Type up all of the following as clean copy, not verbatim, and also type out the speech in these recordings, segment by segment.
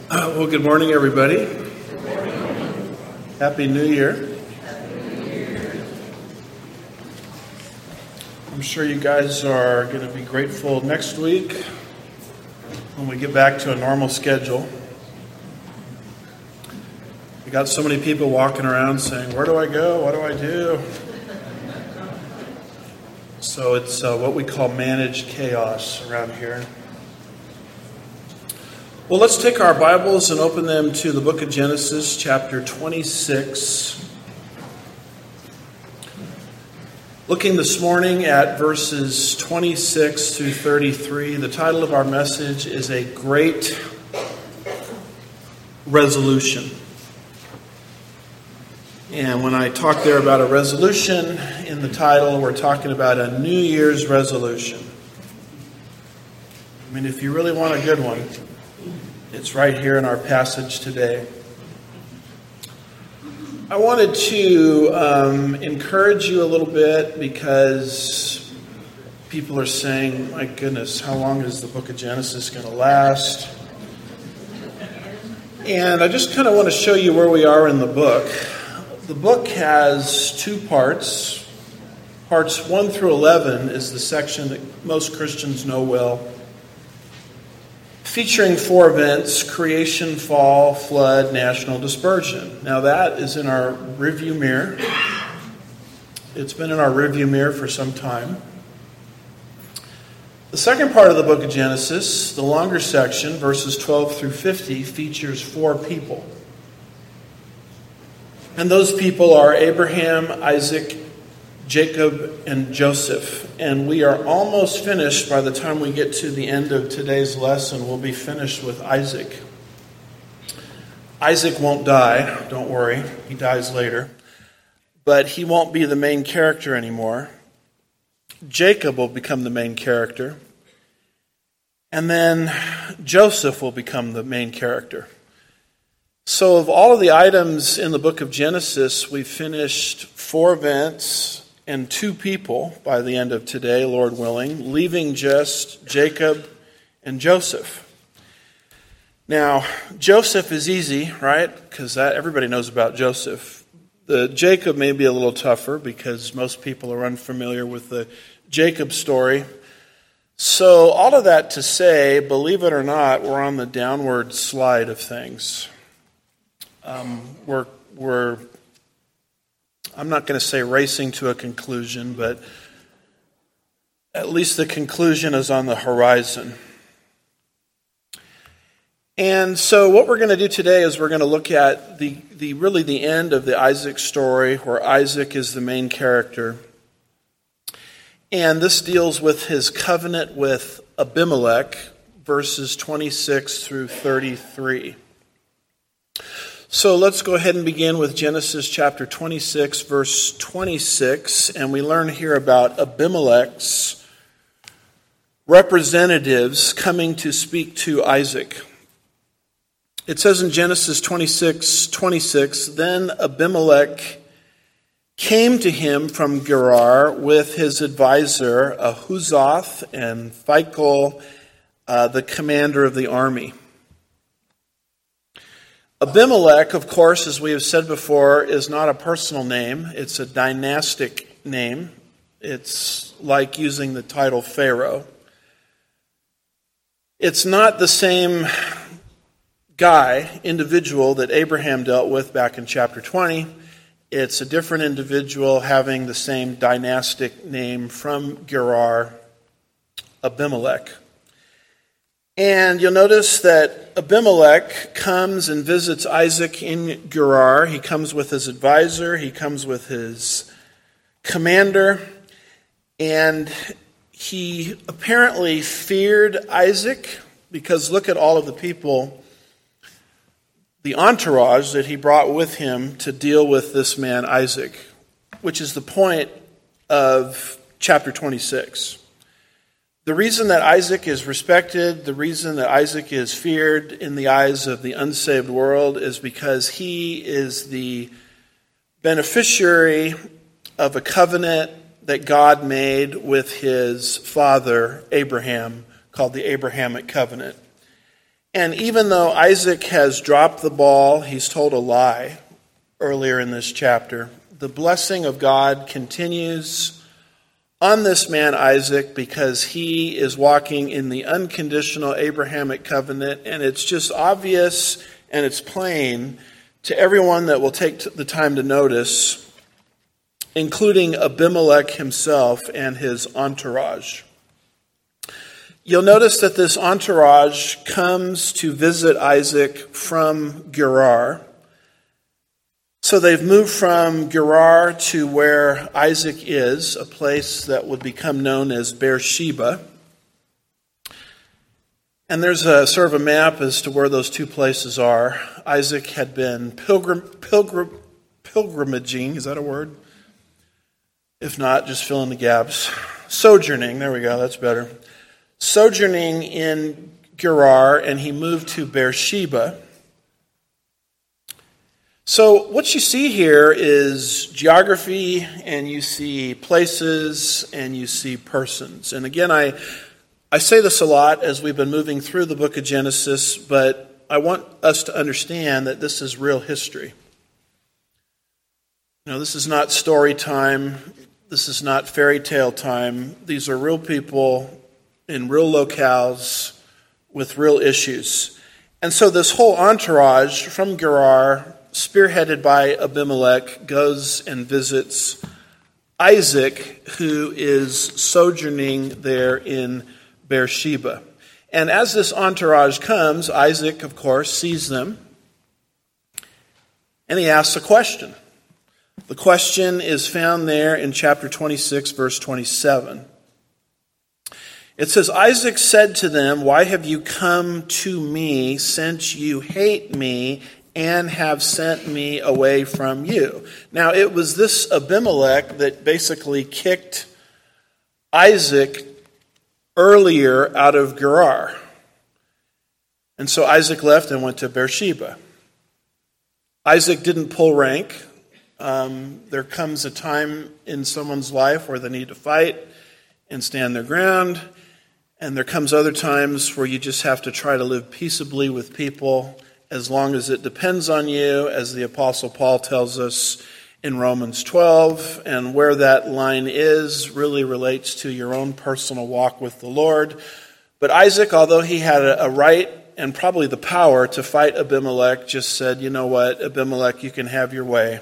Well, good morning, everybody. Happy New Year. I'm sure you guys are going to be grateful next week when we get back to a normal schedule. We got so many people walking around saying, "Where do I go? What do I do?" So it's what we call managed chaos around here. Well, let's take our Bibles and open them to the book of Genesis, chapter 26. Looking this morning at verses 26 through 33, the title of our message is A Great Resolution. And when I talk there about a resolution in the title, we're talking about a New Year's resolution. I mean, if you really want a good one, it's right here in our passage today. I wanted to encourage you a little bit because people are saying, my goodness, how long is the book of Genesis going to last? And I just kind of want to show you where we are in the book. The book has two parts. Parts 1 through 11 is the section that most Christians know well, featuring 4 events: creation, fall, flood, national dispersion. Now that is in our rearview mirror. It's been in our rearview mirror for some time. The second part of the book of Genesis, the longer section, verses 12 through 50, features 4 people. And those people are Abraham, Isaac, Jacob, and Joseph. And we are almost finished. By the time we get to the end of today's lesson, we'll be finished with Isaac. Isaac won't die, don't worry. He dies later. But he won't be the main character anymore. Jacob will become the main character. And then Joseph will become the main character. So of all of the items in the book of Genesis, we've finished 4 events and 2 people by the end of today, Lord willing, leaving just Jacob and Joseph. Now, Joseph is easy, right? Because everybody knows about Joseph. The Jacob may be a little tougher because most people are unfamiliar with the Jacob story. So all of that to say, believe it or not, we're on the downward slide of things. I'm not going to say racing to a conclusion, but at least the conclusion is on the horizon. And so what we're going to do today is we're going to look at the end of the Isaac story, where Isaac is the main character. And this deals with his covenant with Abimelech, verses 26 through 33. So let's go ahead and begin with Genesis chapter 26, verse 26, and we learn here about Abimelech's representatives coming to speak to Isaac. It says in Genesis 26:26, then Abimelech came to him from Gerar with his advisor Ahuzath and Phicol, the commander of the army. Abimelech, of course, as we have said before, is not a personal name. It's a dynastic name. It's like using the title Pharaoh. It's not the same individual that Abraham dealt with back in chapter 20. It's a different individual having the same dynastic name from Gerar, Abimelech. And you'll notice that Abimelech comes and visits Isaac in Gerar. He comes with his advisor. He comes with his commander. And he apparently feared Isaac because look at all of the people, the entourage that he brought with him to deal with this man Isaac, which is the point of chapter 26. The reason that Isaac is respected, the reason that Isaac is feared in the eyes of the unsaved world is because he is the beneficiary of a covenant that God made with his father Abraham, called the Abrahamic covenant. And even though Isaac has dropped the ball, he's told a lie earlier in this chapter, the blessing of God continues on this man Isaac because he is walking in the unconditional Abrahamic covenant, and it's just obvious and it's plain to everyone that will take the time to notice, including Abimelech himself and his entourage. You'll notice that this entourage comes to visit Isaac from Gerar. So they've moved from Gerar to where Isaac is, a place that would become known as Beersheba. And there's a sort of a map as to where those two places are. Isaac had been pilgrimaging, is that a word? If not, just fill in the gaps. Sojourning, there we go, that's better. Sojourning in Gerar, and he moved to Beersheba. So what you see here is geography, and you see places, and you see persons. And again, I say this a lot as we've been moving through the book of Genesis, but I want us to understand that this is real history. This is not story time. This is not fairy tale time. These are real people in real locales with real issues. And so this whole entourage from Gerar, spearheaded by Abimelech, goes and visits Isaac, who is sojourning there in Beersheba. And as this entourage comes, Isaac, of course, sees them, and he asks a question. The question is found there in chapter 26, verse 27. It says, Isaac said to them, "Why have you come to me, since you hate me and have sent me away from you?" Now, it was this Abimelech that basically kicked Isaac earlier out of Gerar. And so Isaac left and went to Beersheba. Isaac didn't pull rank. There comes a time in someone's life where they need to fight and stand their ground. And there comes other times where you just have to try to live peaceably with people as long as it depends on you, as the Apostle Paul tells us in Romans 12. And where that line is really relates to your own personal walk with the Lord. But Isaac, although he had a right and probably the power to fight Abimelech, just said, "You know what, Abimelech, you can have your way.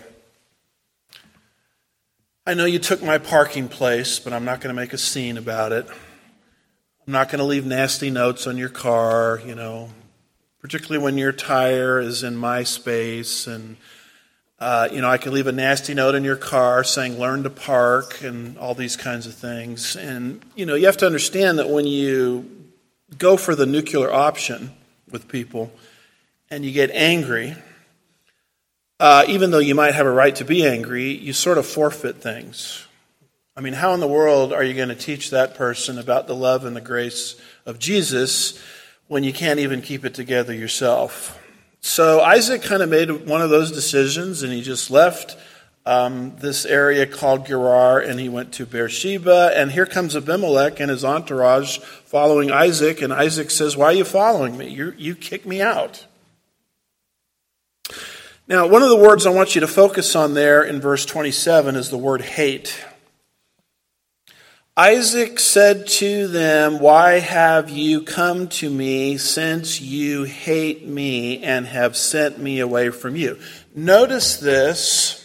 I know you took my parking place, but I'm not going to make a scene about it. I'm not going to leave nasty notes on your car, particularly when your tire is in my space. And, I can leave a nasty note in your car saying, 'Learn to park,' and all these kinds of things." And, you have to understand that when you go for the nuclear option with people and you get angry, even though you might have a right to be angry, you sort of forfeit things. I mean, how in the world are you going to teach that person about the love and the grace of Jesus when you can't even keep it together yourself? So Isaac kind of made one of those decisions, and he just left this area called Gerar, and he went to Beersheba. And here comes Abimelech and his entourage following Isaac, and Isaac says, "Why are you following me? You kicked me out." Now, one of the words I want you to focus on there in verse 27 is the word hate. Isaac said to them, "Why have you come to me, since you hate me and have sent me away from you?" Notice this,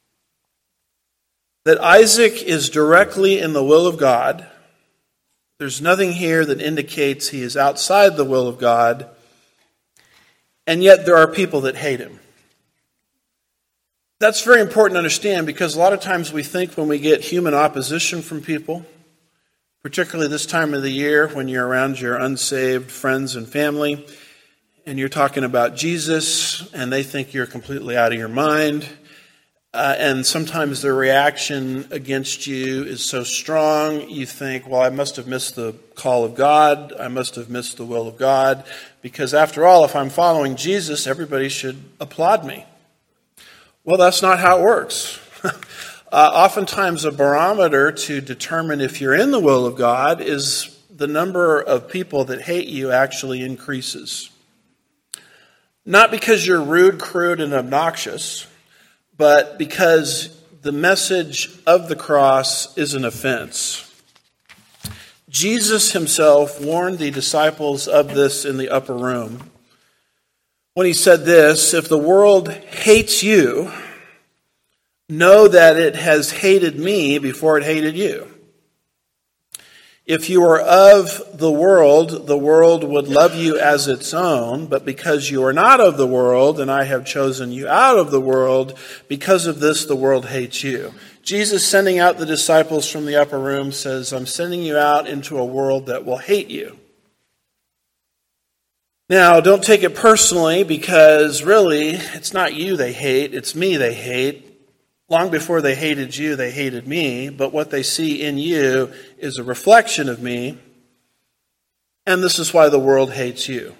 that Isaac is directly in the will of God. There's nothing here that indicates he is outside the will of God, and yet there are people that hate him. That's very important to understand, because a lot of times we think when we get human opposition from people, particularly this time of the year when you're around your unsaved friends and family, and you're talking about Jesus, and they think you're completely out of your mind, and sometimes their reaction against you is so strong, you think, well, I must have missed the call of God, I must have missed the will of God, because after all, if I'm following Jesus, everybody should applaud me. Well, that's not how it works. Oftentimes a barometer to determine if you're in the will of God is the number of people that hate you actually increases. Not because you're rude, crude, and obnoxious, but because the message of the cross is an offense. Jesus himself warned the disciples of this in the upper room when he said this, "If the world hates you, know that it has hated me before it hated you. If you are of the world would love you as its own, but because you are not of the world, and I have chosen you out of the world, because of this the world hates you." Jesus, sending out the disciples from the upper room, says, "I'm sending you out into a world that will hate you." Now, don't take it personally, because really, it's not you they hate, it's me they hate. Long before they hated you, they hated me, but what they see in you is a reflection of me, and this is why the world hates you.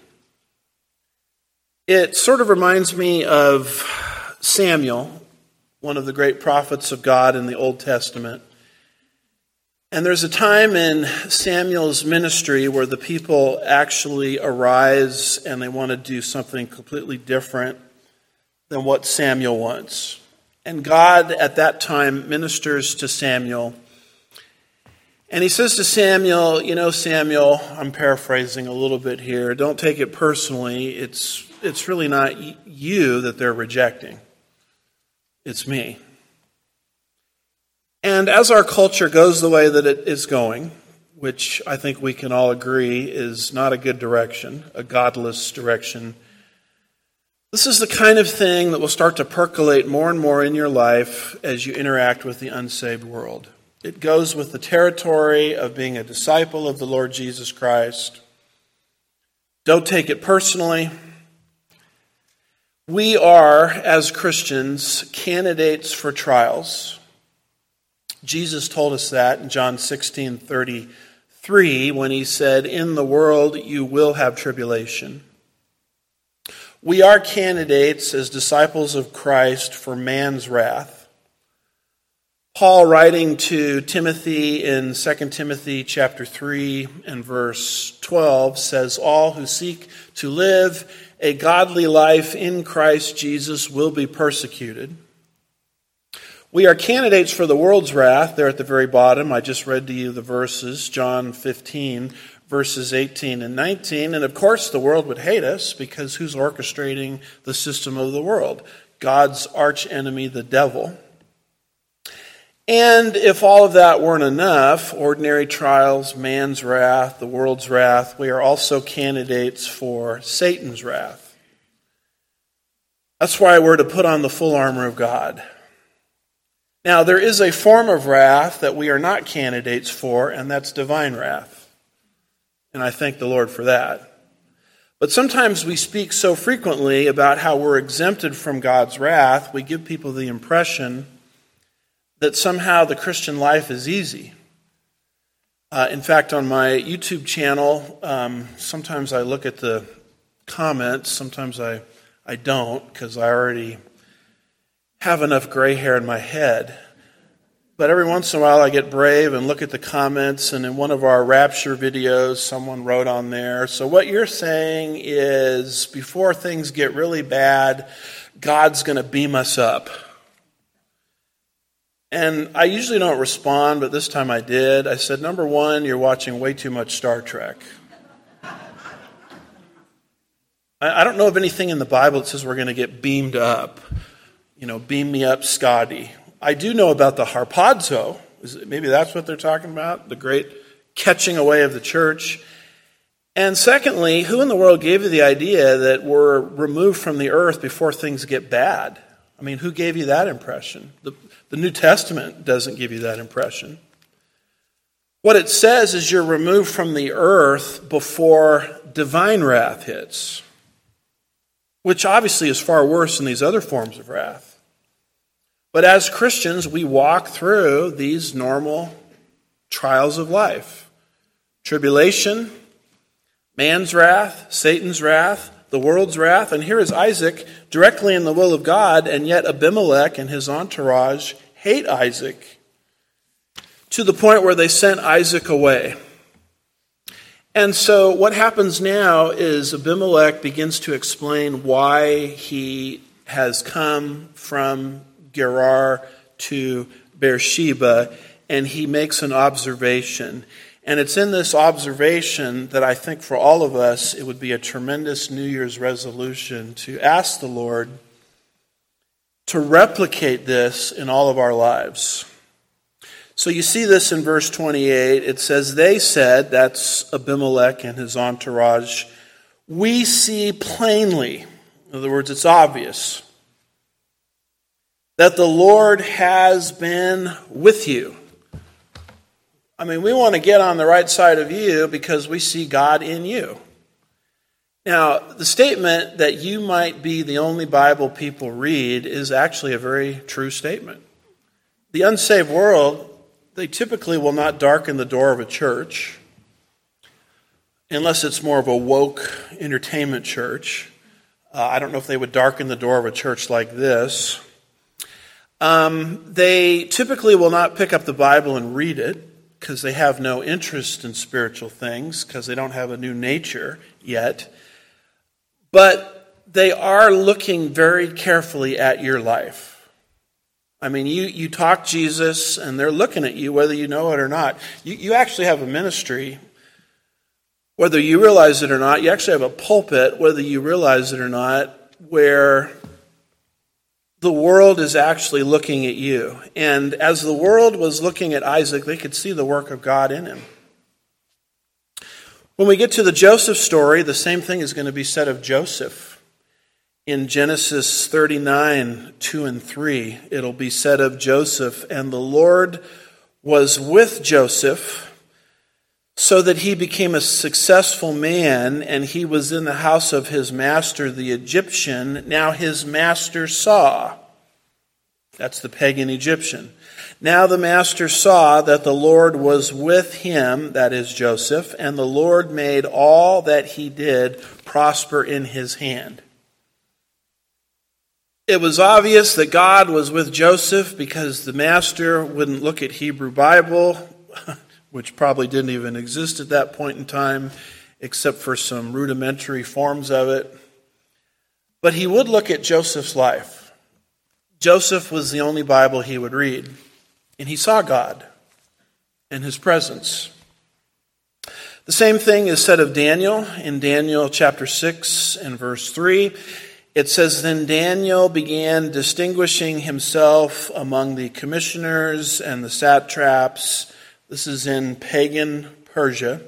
It sort of reminds me of Samuel, one of the great prophets of God in the Old Testament. And there's a time in Samuel's ministry where the people actually arise and they want to do something completely different than what Samuel wants. And God at that time ministers to Samuel. And he says to Samuel, "You know, Samuel," I'm paraphrasing a little bit here, "don't take it personally. It's really not you that they're rejecting. It's me." And as our culture goes the way that it is going, which I think we can all agree is not a good direction, a godless direction, this is the kind of thing that will start to percolate more and more in your life as you interact with the unsaved world. It goes with the territory of being a disciple of the Lord Jesus Christ. Don't take it personally. We are, as Christians, candidates for trials. Jesus told us that in John 16:33 when he said, "In the world you will have tribulation." We are candidates as disciples of Christ for man's wrath. Paul, writing to Timothy in 2 Timothy chapter 3 and verse 12, says, "All who seek to live a godly life in Christ Jesus will be persecuted." We are candidates for the world's wrath. There at the very bottom, I just read to you the verses, John 15, verses 18 and 19. And of course, the world would hate us because who's orchestrating the system of the world? God's archenemy, the devil. And if all of that weren't enough, ordinary trials, man's wrath, the world's wrath, we are also candidates for Satan's wrath. That's why we're to put on the full armor of God. Now, there is a form of wrath that we are not candidates for, and that's divine wrath. And I thank the Lord for that. But sometimes we speak so frequently about how we're exempted from God's wrath, we give people the impression that somehow the Christian life is easy. In fact, on my YouTube channel, sometimes I look at the comments, sometimes I don't, because I already have enough gray hair in my head. But every once in a while I get brave and look at the comments, and in one of our rapture videos, someone wrote on there, "So what you're saying is before things get really bad, God's going to beam us up." And I usually don't respond, but this time I did. I said, "Number one, you're watching way too much Star Trek." I don't know of anything in the Bible that says we're going to get beamed up. You know, beam me up, Scotty. I do know about the harpazo. Maybe that's what they're talking about, the great catching away of the church. And secondly, who in the world gave you the idea that we're removed from the earth before things get bad? I mean, who gave you that impression? The New Testament doesn't give you that impression. What it says is you're removed from the earth before divine wrath hits, which obviously is far worse than these other forms of wrath. But as Christians, we walk through these normal trials of life. Tribulation, man's wrath, Satan's wrath, the world's wrath. And here is Isaac directly in the will of God, and yet Abimelech and his entourage hate Isaac to the point where they sent Isaac away. And so what happens now is Abimelech begins to explain why he has come from Gerar to Beersheba, and he makes an observation. And it's in this observation that I think for all of us it would be a tremendous New Year's resolution to ask the Lord to replicate this in all of our lives. So you see this in verse 28. It says, they said, that's Abimelech and his entourage, we see plainly, in other words, it's obvious, that the Lord has been with you. I mean, we want to get on the right side of you because we see God in you. Now, the statement that you might be the only Bible people read is actually a very true statement. The unsaved world, they typically will not darken the door of a church unless it's more of a woke entertainment church. I don't know if they would darken the door of a church like this. They typically will not pick up the Bible and read it because they have no interest in spiritual things, because they don't have a new nature yet. But they are looking very carefully at your life. I mean, you talk Jesus, and they're looking at you whether you know it or not. You actually have a ministry, whether you realize it or not. You actually have a pulpit, whether you realize it or not, where the world is actually looking at you. And as the world was looking at Isaac, they could see the work of God in him. When we get to the Joseph story, the same thing is going to be said of Joseph. In Genesis 39, 2 and 3, it'll be said of Joseph, and the Lord was with Joseph so that he became a successful man, and he was in the house of his master, the Egyptian. Now his master saw. That's the pagan Egyptian. Now the master saw that the Lord was with him, that is Joseph, and the Lord made all that he did prosper in his hand. It was obvious that God was with Joseph because the master wouldn't look at Hebrew Bible, which probably didn't even exist at that point in time, except for some rudimentary forms of it. But he would look at Joseph's life. Joseph was the only Bible he would read, and he saw God and his presence. The same thing is said of Daniel in Daniel chapter 6 and verse 3. It says, then Daniel began distinguishing himself among the commissioners and the satraps. This is in pagan Persia.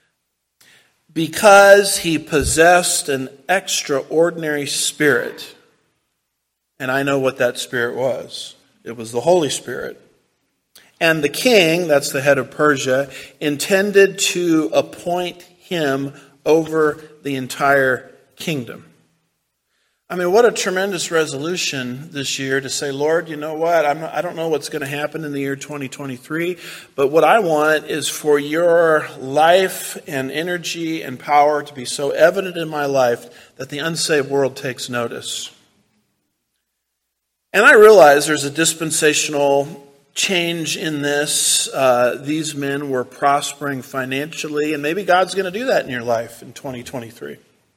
Because he possessed an extraordinary spirit. And I know what that spirit was. It was the Holy Spirit. And the king, that's the head of Persia, intended to appoint him over the entire kingdom. I mean, what a tremendous resolution this year to say, Lord, you know what? I don't know what's going to happen in the year 2023, but what I want is for your life and energy and power to be so evident in my life that the unsaved world takes notice. And I realize there's a dispensational change in this. These men were prospering financially, and maybe God's going to do that in your life in 2023.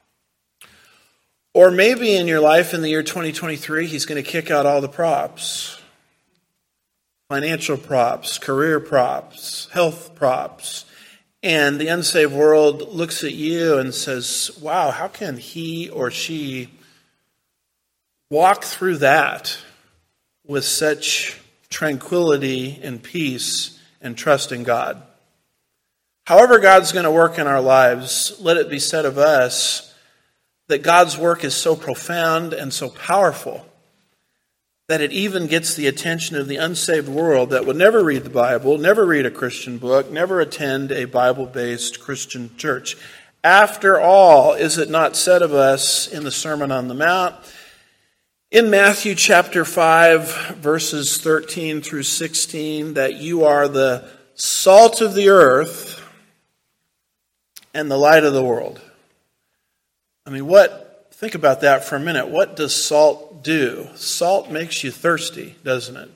Or maybe in your life in the year 2023, he's going to kick out all the props. Financial props, career props, health props. And the unsaved world looks at you and says, wow, how can he or she walk through that with such tranquility and peace and trust in God? However God's going to work in our lives, let it be said of us that God's work is so profound and so powerful that it even gets the attention of the unsaved world that would never read the Bible, never read a Christian book, never attend a Bible-based Christian church. After all, is it not said of us in the Sermon on the Mount, in Matthew chapter 5, verses 13 through 16, that you are the salt of the earth and the light of the world? I mean, think about that for a minute. What does salt do? Salt makes you thirsty, doesn't it?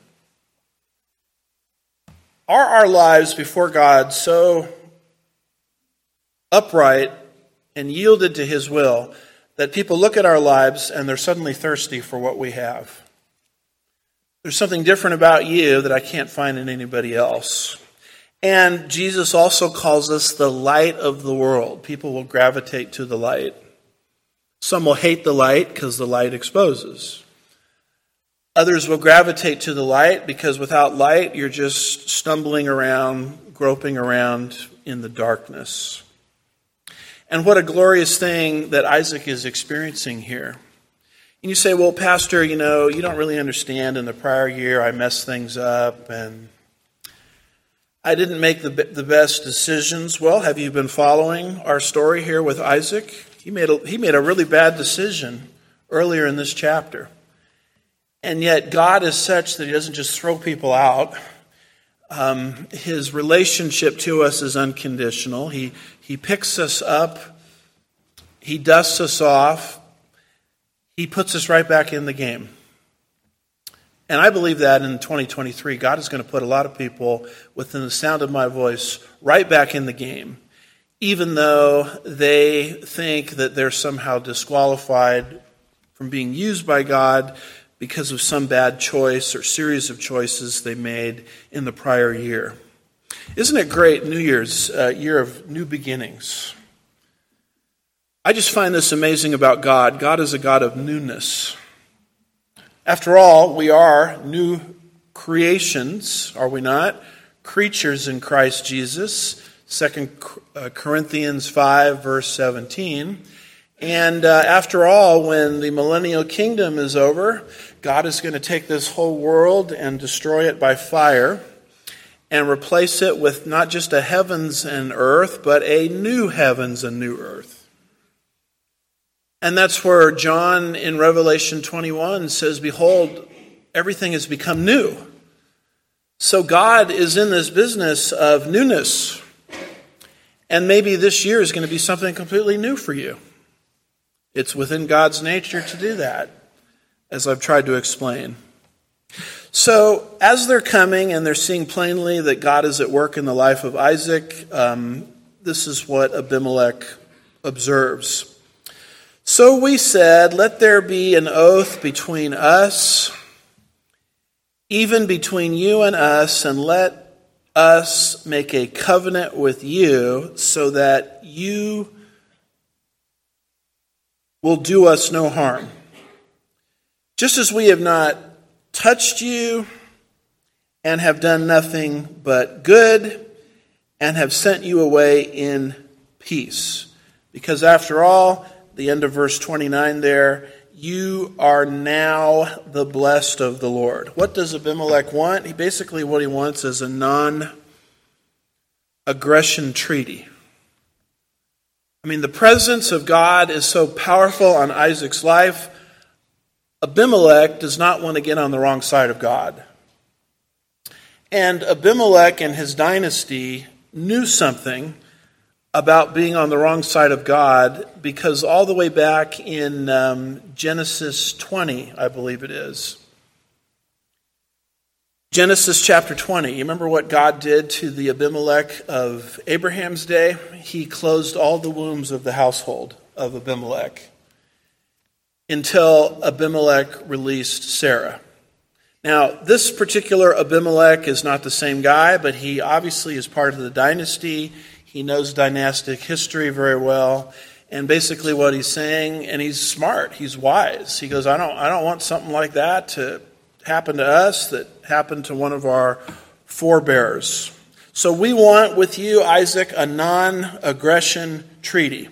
Are our lives before God so upright, and yielded to his will, that people look at our lives and they're suddenly thirsty for what we have. There's something different about you that I can't find in anybody else. And Jesus also calls us the light of the world. People will gravitate to the light. Some will hate the light because the light exposes. Others will gravitate to the light because without light, you're just stumbling around, groping around in the darkness. And what a glorious thing that Isaac is experiencing here. And you say, well, Pastor, you don't really understand. In the prior year, I messed things up and I didn't make the best decisions. Well, have you been following our story here with Isaac? He made a really bad decision earlier in this chapter. And yet God is such that he doesn't just throw people out. His relationship to us is unconditional. He picks us up. He dusts us off. He puts us right back in the game. And I believe that in 2023, God is going to put a lot of people within the sound of my voice right back in the game, even though they think that they're somehow disqualified from being used by God because of some bad choice or series of choices they made in the prior year. Isn't it great, New Year's, year of new beginnings? I just find this amazing about God. God is a God of newness. After all, we are new creations, are we not? Creatures in Christ Jesus. 2 Corinthians 5, verse 17. And after all, when the millennial kingdom is over, God is going to take this whole world and destroy it by fire and replace it with not just a heavens and earth, but a new heavens and new earth. And that's where John in Revelation 21 says, behold, everything has become new. So God is in this business of newness. And maybe this year is going to be something completely new for you. It's within God's nature to do that, as I've tried to explain. So as they're coming and they're seeing plainly that God is at work in the life of Isaac, this is what Abimelech observes. So we said, let there be an oath between us, even between you and us, and let us make a covenant with you so that you will do us no harm. Just as we have not touched you and have done nothing but good and have sent you away in peace. Because after all, the end of verse 29 there, you are now the blessed of the Lord. What does Abimelech want? What he wants is a non-aggression treaty. I mean, the presence of God is so powerful on Isaac's life. Abimelech does not want to get on the wrong side of God. And Abimelech and his dynasty knew something about being on the wrong side of God, because all the way back in Genesis 20, I believe it is. Genesis chapter 20, you remember what God did to the Abimelech of Abraham's day? He closed all the wombs of the household of Abimelech until Abimelech released Sarah. Now, this particular Abimelech is not the same guy, but he obviously is part of the dynasty. He knows dynastic history very well. And basically what he's saying, and he's smart, he's wise. He goes, I don't want something like that to happen to us that happened to one of our forebears. So we want with you, Isaac, a non-aggression treaty.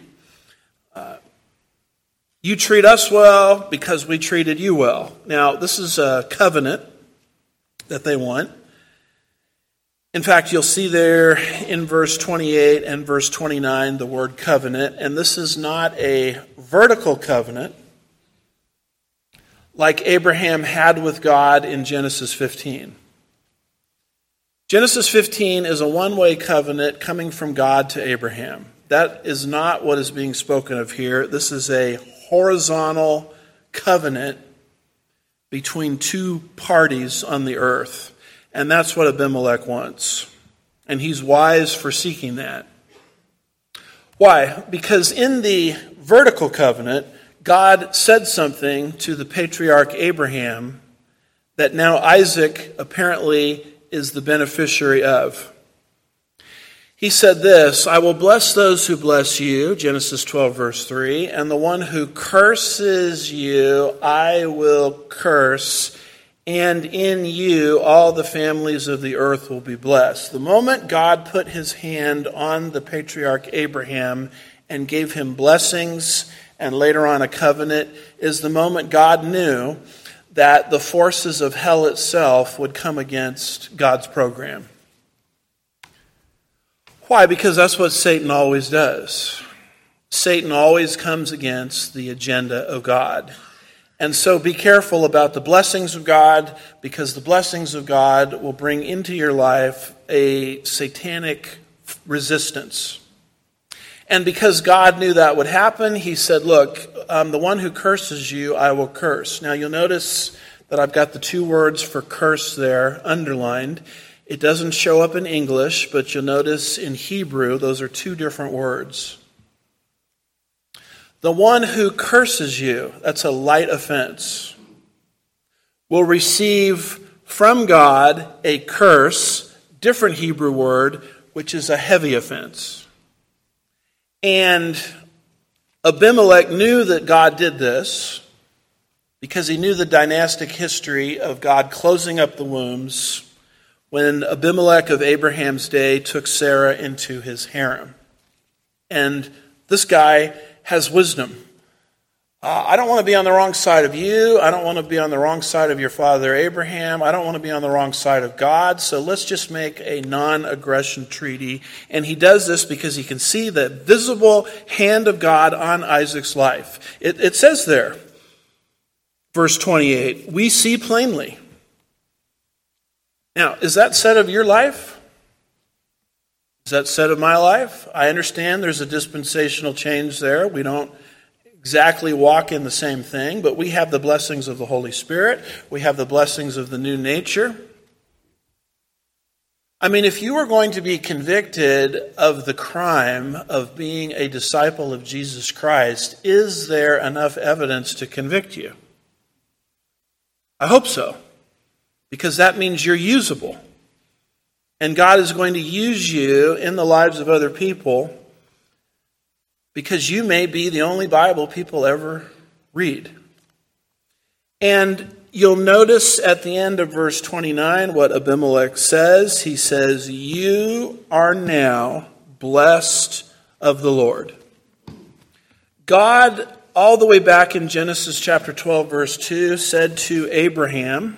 You treat us well because we treated you well. Now, this is a covenant that they want. In fact, you'll see there in verse 28 and verse 29 the word covenant. And this is not a vertical covenant like Abraham had with God in Genesis 15. Genesis 15 is a one-way covenant coming from God to Abraham. That is not what is being spoken of here. This is a horizontal covenant between two parties on the earth. And that's what Abimelech wants. And he's wise for seeking that. Why? Because in the vertical covenant, God said something to the patriarch Abraham that now Isaac apparently is the beneficiary of. He said this, I will bless those who bless you, Genesis 12, verse 3, and the one who curses you, I will curse, and in you all the families of the earth will be blessed. The moment God put his hand on the patriarch Abraham and gave him blessings and later on a covenant is the moment God knew that the forces of hell itself would come against God's program. Why? Because that's what Satan always does. Satan always comes against the agenda of God. And so be careful about the blessings of God, because the blessings of God will bring into your life a satanic resistance. And because God knew that would happen, he said, look, the one who curses you, I will curse. Now you'll notice that I've got the two words for curse there underlined. It doesn't show up in English, but you'll notice in Hebrew, those are two different words. The one who curses you, that's a light offense, will receive from God a curse, different Hebrew word, which is a heavy offense. And Abimelech knew that God did this because he knew the dynastic history of God closing up the wombs when Abimelech of Abraham's day took Sarah into his harem. And this guy has wisdom. I don't want to be on the wrong side of you. I don't want to be on the wrong side of your father Abraham. I don't want to be on the wrong side of God. So let's just make a non-aggression treaty. And he does this because he can see the visible hand of God on Isaac's life. It says there, verse 28, we see plainly. Now, is that said of your life? Is that said of my life? I understand there's a dispensational change there. We don't exactly walk in the same thing, but we have the blessings of the Holy Spirit. We have the blessings of the new nature. I mean, if you were going to be convicted of the crime of being a disciple of Jesus Christ, is there enough evidence to convict you? I hope so, because that means you're usable. And God is going to use you in the lives of other people because you may be the only Bible people ever read. And you'll notice at the end of verse 29 what Abimelech says. He says, you are now blessed of the Lord. God, all the way back in Genesis chapter 12, verse 2, said to Abraham,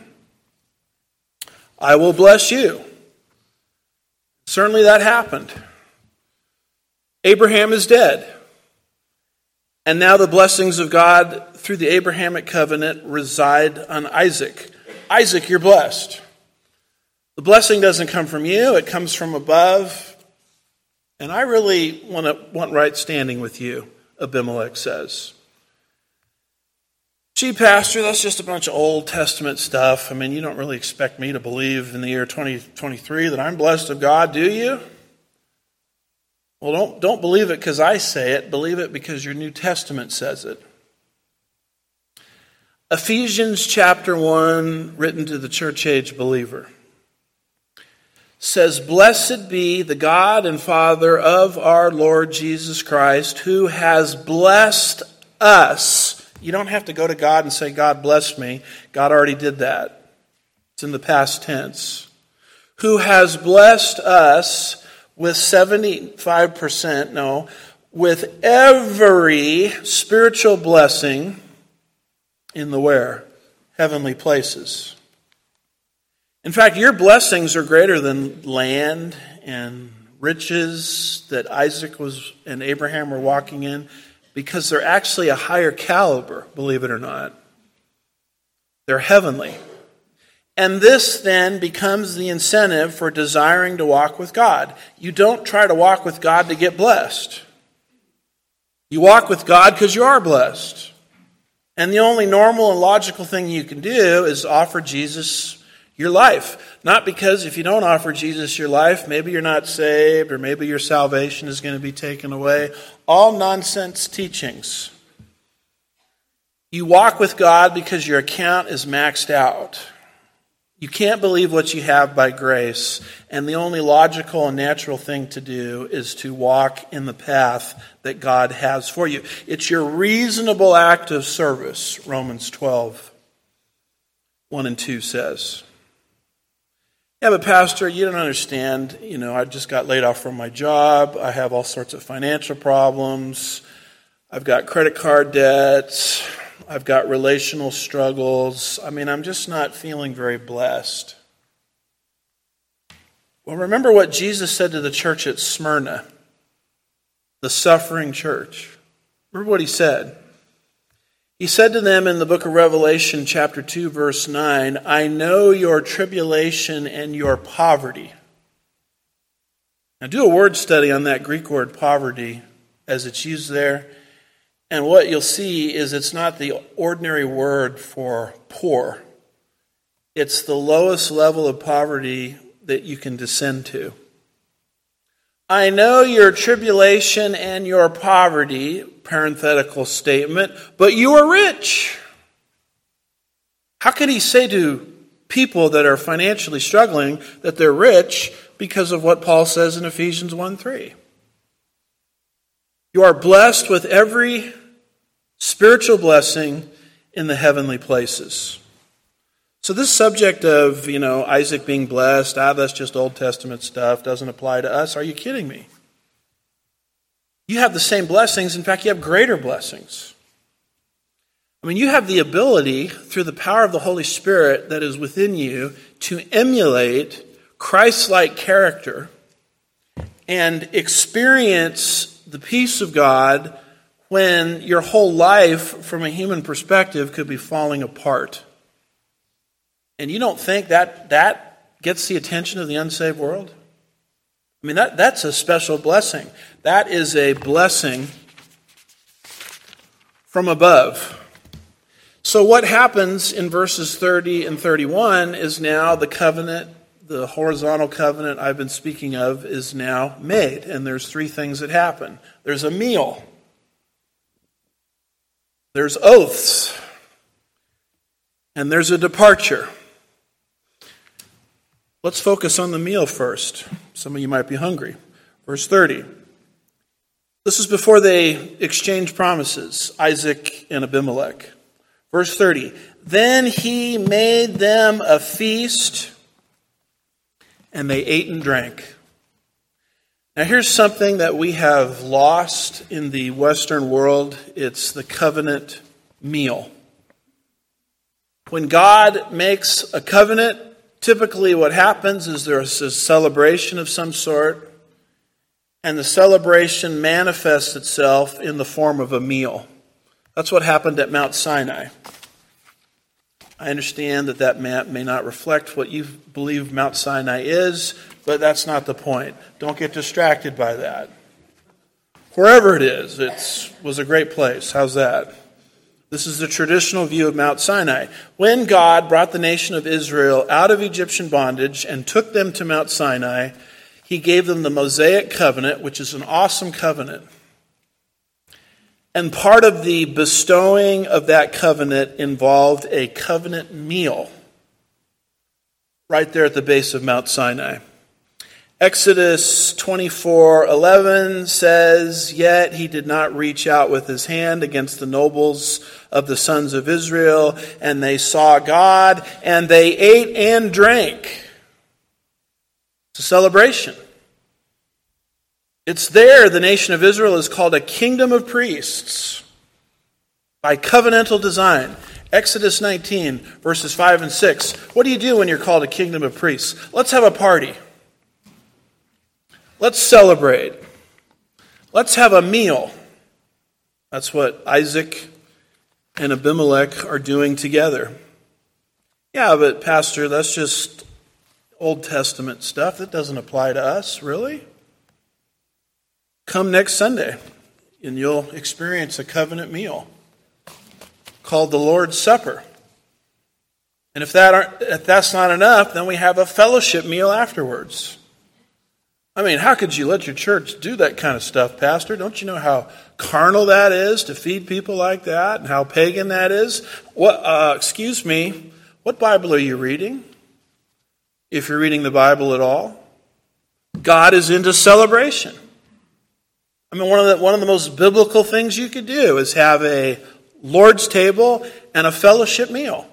I will bless you. Certainly that happened. Abraham is dead. And now the blessings of God through the Abrahamic covenant reside on Isaac. Isaac, you're blessed. The blessing doesn't come from you, it comes from above. And I really want right standing with you, Abimelech says. Gee, Pastor, that's just a bunch of Old Testament stuff. I mean, you don't really expect me to believe in the year 2023 that I'm blessed of God, do you? Well, don't believe it because I say it. Believe it because your New Testament says it. Ephesians chapter 1, written to the church age believer, says, blessed be the God and Father of our Lord Jesus Christ, who has blessed us. You don't have to go to God and say, God bless me. God already did that. It's in the past tense. Who has blessed us with 75%, with every spiritual blessing in the where? Heavenly places. In fact, your blessings are greater than land and riches that Isaac and Abraham were walking in, because they're actually a higher caliber, believe it or not. They're heavenly. And this then becomes the incentive for desiring to walk with God. You don't try to walk with God to get blessed. You walk with God because you are blessed. And the only normal and logical thing you can do is offer Jesus your life. Not because if you don't offer Jesus your life, maybe you're not saved or maybe your salvation is going to be taken away. All nonsense teachings. You walk with God because your account is maxed out. You can't believe what you have by grace, and the only logical and natural thing to do is to walk in the path that God has for you. It's your reasonable act of service, Romans 12, 1 and 2 says. Yeah, but Pastor, you don't understand. I just got laid off from my job. I have all sorts of financial problems. I've got credit card debts. I've got relational struggles. I'm just not feeling very blessed. Well, remember what Jesus said to the church at Smyrna, the suffering church. Remember what he said. He said to them in the book of Revelation, chapter 2, verse 9, I know your tribulation and your poverty. Now do a word study on that Greek word poverty as it's used there. And what you'll see is it's not the ordinary word for poor. It's the lowest level of poverty that you can descend to. I know your tribulation and your poverty, parenthetical statement, but you are rich. How could he say to people that are financially struggling that they're rich because of what Paul says in Ephesians 1:3? You are blessed with every spiritual blessing in the heavenly places. So this subject of, Isaac being blessed, that's just Old Testament stuff, doesn't apply to us. Are you kidding me? You have the same blessings. In fact, you have greater blessings. You have the ability, through the power of the Holy Spirit that is within you, to emulate Christ-like character and experience the peace of God when your whole life, from a human perspective, could be falling apart. And you don't think that gets the attention of the unsaved world? That's a special blessing. That is a blessing from above. So what happens in verses 30 and 31 is now the covenant, the horizontal covenant I've been speaking of, is now made. And there's three things that happen. There's a meal. There's oaths. And there's a departure. Let's focus on the meal first. Some of you might be hungry. Verse 30. This is before they exchanged promises, Isaac and Abimelech. Verse 30. Then he made them a feast, and they ate and drank. Now here's something that we have lost in the Western world. It's the covenant meal. When God makes a covenant, typically what happens is there's a celebration of some sort, and the celebration manifests itself in the form of a meal. That's what happened at Mount Sinai. I understand that may not reflect what you believe Mount Sinai is, but that's not the point. Don't get distracted by that. Wherever it is, it was a great place. How's that? This is the traditional view of Mount Sinai. When God brought the nation of Israel out of Egyptian bondage and took them to Mount Sinai, he gave them the Mosaic covenant, which is an awesome covenant. And part of the bestowing of that covenant involved a covenant meal right there at the base of Mount Sinai. Exodus 24:11 says, Yet he did not reach out with his hand against the nobles of the sons of Israel, and they saw God, and they ate and drank. It's a celebration. It's there the nation of Israel is called a kingdom of priests by covenantal design. Exodus 19, verses 5 and 6. What do you do when you're called a kingdom of priests? Let's have a party. Let's celebrate. Let's have a meal. That's what Isaac and Abimelech are doing together. Yeah, but Pastor, that's just Old Testament stuff. That doesn't apply to us, really? Come next Sunday, and you'll experience a covenant meal called the Lord's Supper. And if that's not enough, then we have a fellowship meal afterwards. I mean, how could you let your church do that kind of stuff, Pastor? Don't you know how carnal that is to feed people like that, and how pagan that is? Excuse me, what Bible are you reading? If you're reading the Bible at all, God is into celebration. I mean, one of the most biblical things you could do is have a Lord's table and a fellowship meal.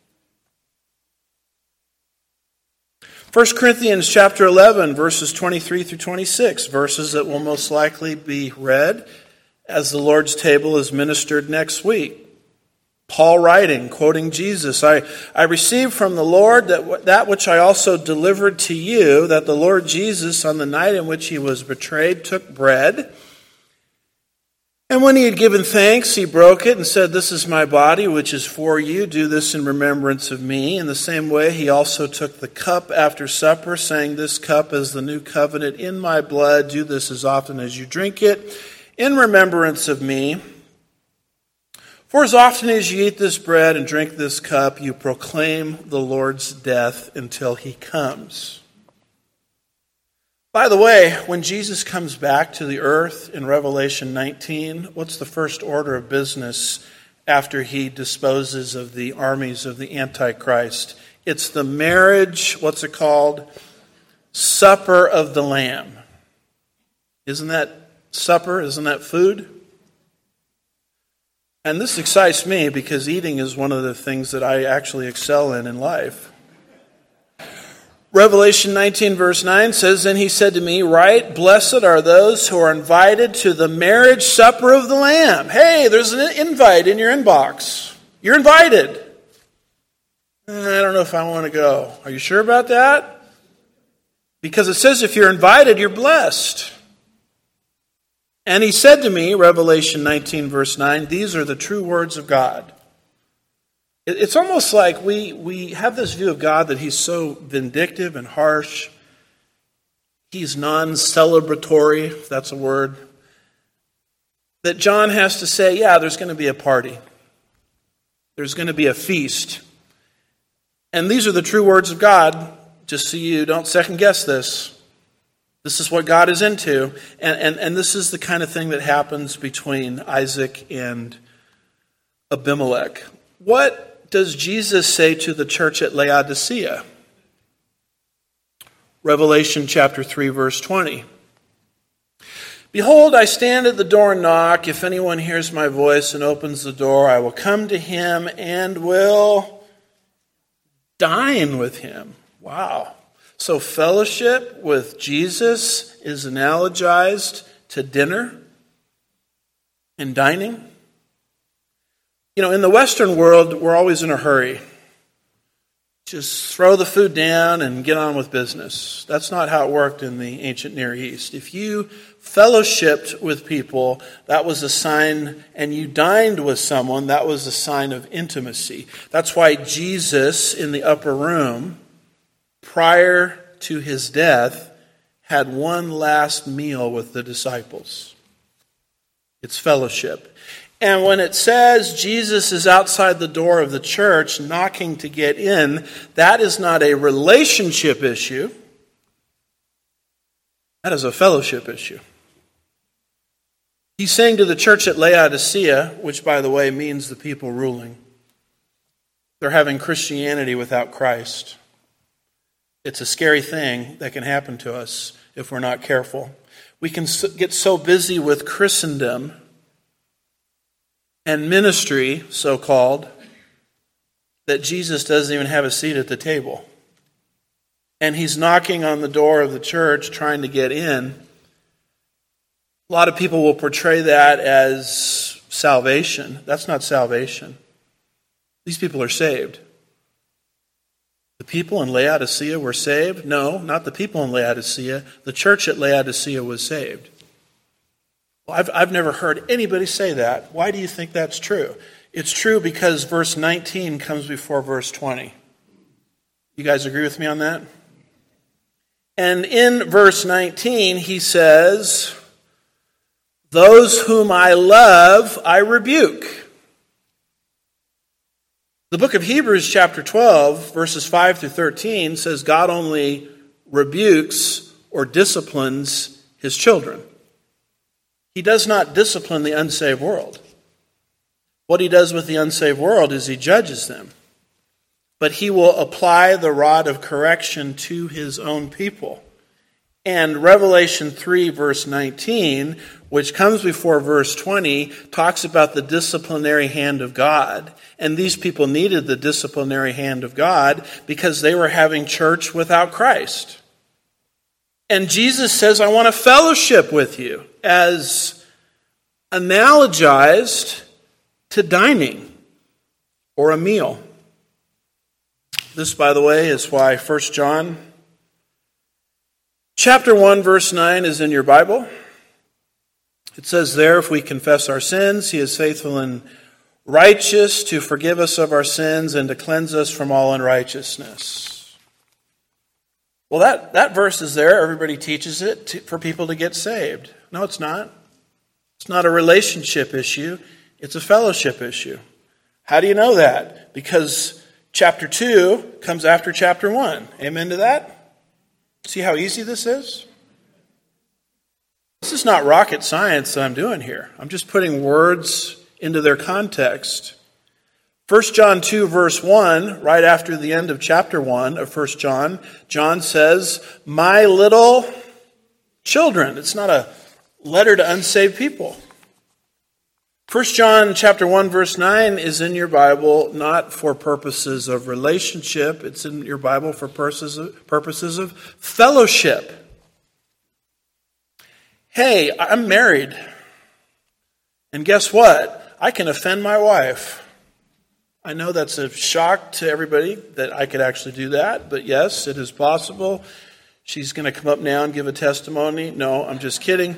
1 Corinthians chapter 11, verses 23 through 26, verses that will most likely be read as the Lord's table is ministered next week. Paul writing, quoting Jesus, I received from the Lord that which I also delivered to you, that the Lord Jesus, on the night in which he was betrayed, took bread. And when he had given thanks, he broke it and said, "This is my body, which is for you. Do this in remembrance of me." In the same way, he also took the cup after supper, saying, "This cup is the new covenant in my blood. Do this as often as you drink it in remembrance of me. For as often as you eat this bread and drink this cup, you proclaim the Lord's death until he comes." By the way, when Jesus comes back to the earth in Revelation 19, what's the first order of business after he disposes of the armies of the Antichrist? It's the marriage, what's it called? Supper of the Lamb. Isn't that supper? Isn't that food? And this excites me because eating is one of the things that I actually excel in life. Revelation 19 verse 9 says, "Then he said to me, write, blessed are those who are invited to the marriage supper of the Lamb." Hey, there's an invite in your inbox. You're invited. I don't know if I want to go. Are you sure about that? Because it says if you're invited, you're blessed. And he said to me, Revelation 19 verse 9, these are the true words of God. It's almost like we have this view of God that he's so vindictive and harsh. He's non-celebratory, if that's a word. That John has to say, yeah, there's going to be a party. There's going to be a feast. And these are the true words of God, just so you don't second guess this. This is what God is into. And this is the kind of thing that happens between Isaac and Abimelech. What does Jesus say to the church at Laodicea? Revelation chapter 3, verse 20. "Behold, I stand at the door and knock. If anyone hears my voice and opens the door, I will come to him and will dine with him." Wow. So fellowship with Jesus is analogized to dinner and dining. You know, in the Western world, we're always in a hurry. Just throw the food down and get on with business. That's not how it worked in the ancient Near East. If you fellowshipped with people, that was a sign, and you dined with someone, that was a sign of intimacy. That's why Jesus, in the upper room, prior to his death, had one last meal with the disciples. It's fellowship. And when it says Jesus is outside the door of the church knocking to get in, that is not a relationship issue. That is a fellowship issue. He's saying to the church at Laodicea, which by the way means the people ruling, they're having Christianity without Christ. It's a scary thing that can happen to us if we're not careful. We can get so busy with Christendom and ministry, so-called, that Jesus doesn't even have a seat at the table. And he's knocking on the door of the church trying to get in. A lot of people will portray that as salvation. That's not salvation. These people are saved. The people in Laodicea were saved? No, not the people in Laodicea. The church at Laodicea was saved. Well, I've never heard anybody say that. Why do you think that's true? It's true because verse 19 comes before verse 20. You guys agree with me on that? And in verse 19, he says, "Those whom I love, I rebuke. The book of Hebrews chapter 12, verses 5 through 13 says God only rebukes or disciplines his children. He does not discipline the unsaved world. What he does with the unsaved world is he judges them. But he will apply the rod of correction to his own people. And Revelation 3, verse 19, which comes before verse 20, talks about the disciplinary hand of God. And these people needed the disciplinary hand of God because they were having church without Christ. And Jesus says, I want to fellowship with you, as analogized to dining or a meal. This, by the way, is why 1 John chapter 1, verse 9 is in your Bible. It says there, if we confess our sins, he is faithful and righteous to forgive us of our sins and to cleanse us from all unrighteousness. Well, that verse is there. Everybody teaches it for people to get saved. No, it's not. It's not a relationship issue. It's a fellowship issue. How do you know that? Because chapter 2 comes after chapter 1. Amen to that? See how easy this is? This is not rocket science that I'm doing here. I'm just putting words into their context. 1 John 2, verse 1, right after the end of chapter 1 of 1 John, John says, my little children. It's not a letter to unsaved people. 1 John chapter 1, verse 9 is in your Bible not for purposes of relationship. It's in your Bible for purposes of fellowship. Hey, I'm married. And guess what? I can offend my wife. I know that's a shock to everybody that I could actually do that, but yes, it is possible. She's going to come up now and give a testimony. No, I'm just kidding.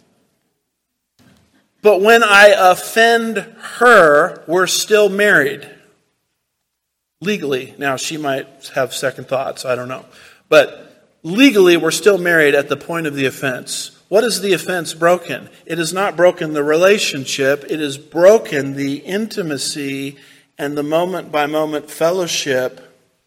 But when I offend her, we're still married. Legally. Now, she might have second thoughts. I don't know. But legally, we're still married at the point of the offense. What is the offense broken? It has not broken the relationship. It has broken the intimacy and the moment-by-moment fellowship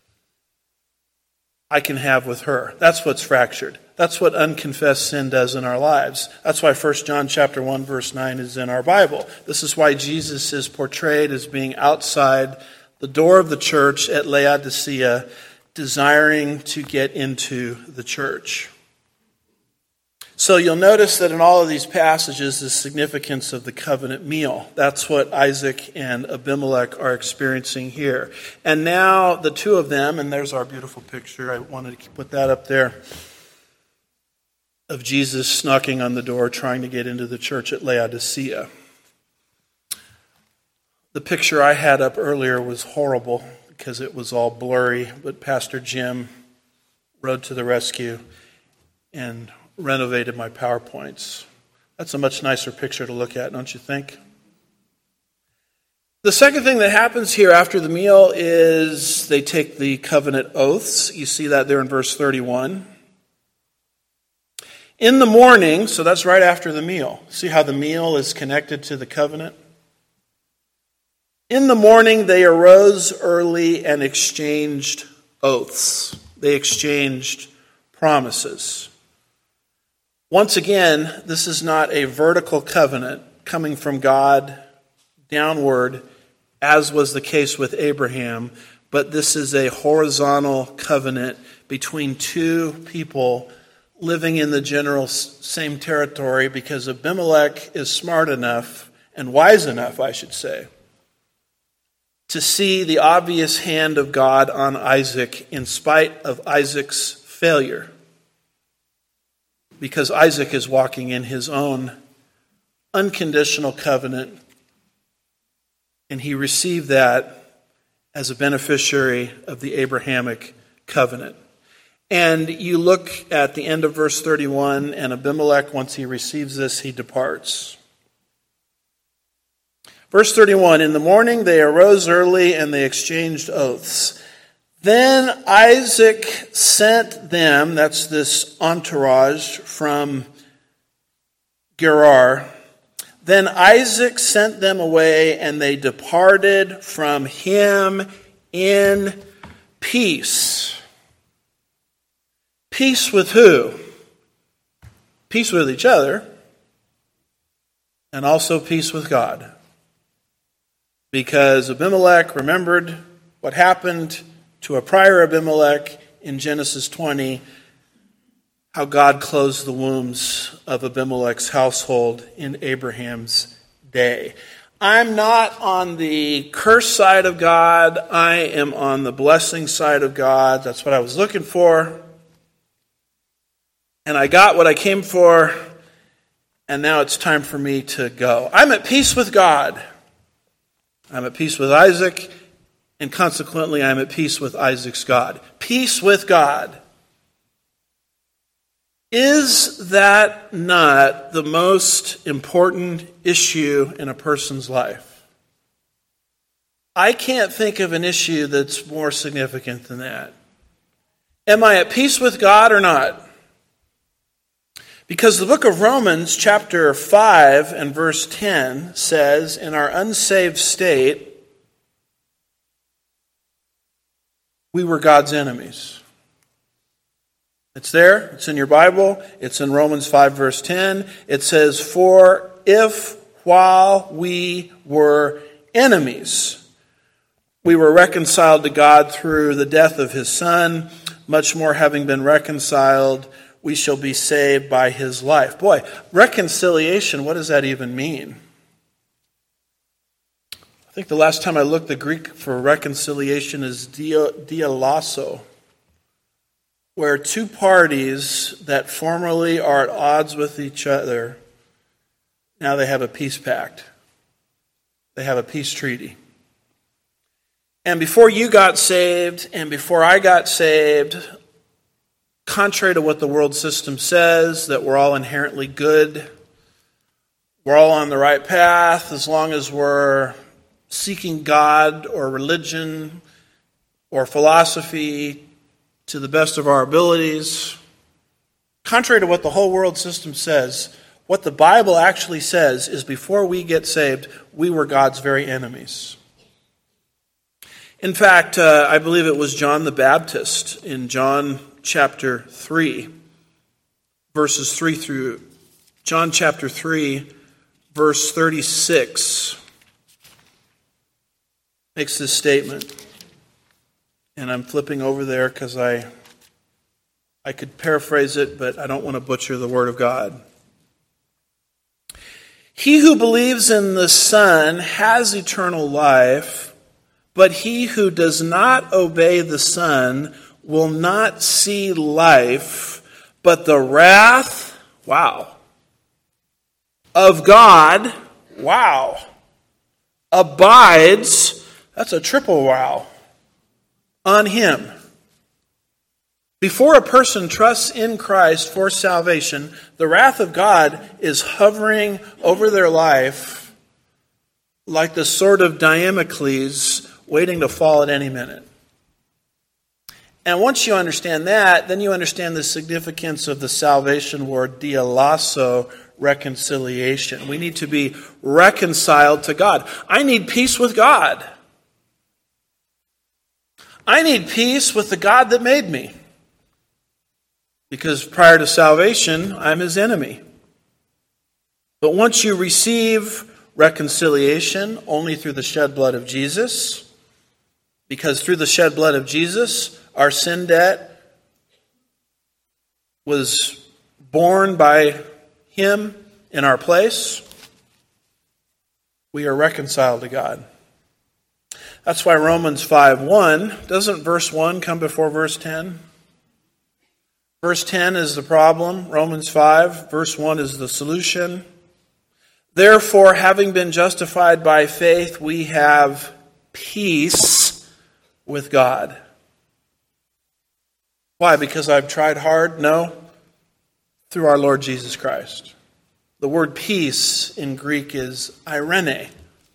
I can have with her. That's what's fractured. That's what unconfessed sin does in our lives. That's why 1 John chapter 1, verse 9 is in our Bible. This is why Jesus is portrayed as being outside the door of the church at Laodicea, desiring to get into the church. So you'll notice that in all of these passages, the significance of the covenant meal. That's what Isaac and Abimelech are experiencing here. And now the two of them, and there's our beautiful picture. I wanted to put that up there, of Jesus knocking on the door, trying to get into the church at Laodicea. The picture I had up earlier was horrible because it was all blurry, but Pastor Jim rode to the rescue and renovated my PowerPoints. That's a much nicer picture to look at, don't you think? The second thing that happens here after the meal is they take the covenant oaths. You see that there in verse 31. In the morning, so that's right after the meal. See how the meal is connected to the covenant? In the morning, they arose early and exchanged oaths. They exchanged promises. Once again, this is not a vertical covenant coming from God downward, as was the case with Abraham, but this is a horizontal covenant between two people living in the general same territory, because Abimelech is smart enough, and wise enough, I should say, to see the obvious hand of God on Isaac in spite of Isaac's failure. Because Isaac is walking in his own unconditional covenant, and he received that as a beneficiary of the Abrahamic covenant. And you look at the end of verse 31, and Abimelech, once he receives this, he departs. Verse 31, in the morning they arose early and they exchanged oaths. Then Isaac sent them, that's this entourage from Gerar, Then Isaac sent them away, and they departed from him in peace. Peace with who? Peace with each other, and also peace with God. Because Abimelech remembered what happened to a prior Abimelech in Genesis 20, how God closed the wombs of Abimelech's household in Abraham's day. I'm not on the curse side of God. I am on the blessing side of God. That's what I was looking for. And I got what I came for. And now it's time for me to go. I'm at peace with God. I'm at peace with Isaac. And consequently, I'm at peace with Isaac's God. Peace with God. Is that not the most important issue in a person's life? I can't think of an issue that's more significant than that. Am I at peace with God or not? Because the book of Romans, chapter 5 and verse 10 says, in our unsaved state, we were God's enemies. It's there. It's in your Bible. It's in Romans 5, verse 10. It says, for if while we were enemies, we were reconciled to God through the death of his Son, much more having been reconciled, we shall be saved by his life. Boy, reconciliation, what does that even mean? I think the last time I looked, the Greek for reconciliation is dialasso, where two parties that formerly are at odds with each other, now they have a peace pact. They have a peace treaty. And before you got saved and before I got saved, contrary to what the world system says, that we're all inherently good, we're all on the right path as long as we're seeking God or religion or philosophy to the best of our abilities. Contrary to what the whole world system says, what the Bible actually says is before we get saved, we were God's very enemies. In fact, I believe it was John the Baptist in John chapter 3, verses 3 through John chapter 3, verse 36, makes this statement. And I'm flipping over there because I could paraphrase it, but I don't want to butcher the Word of God. He who believes in the Son has eternal life, but he who does not obey the Son will not see life, but the wrath, of God, abides, that's a triple wow, on him. Before a person trusts in Christ for salvation, the wrath of God is hovering over their life like the sword of Damocles waiting to fall at any minute. And once you understand that, then you understand the significance of the salvation word dialasso, reconciliation. We need to be reconciled to God. I need peace with God. I need peace with the God that made me. Because prior to salvation, I'm his enemy. But once you receive reconciliation only through the shed blood of Jesus, because through the shed blood of Jesus, our sin debt was borne by him in our place, we are reconciled to God. That's why Romans 5:1, doesn't verse 1 come before verse 10? Verse 10 is the problem. Romans 5, verse 1 is the solution. Therefore, having been justified by faith, we have peace with God. Why? Because I've tried hard? No. Through our Lord Jesus Christ. The word peace in Greek is eirene.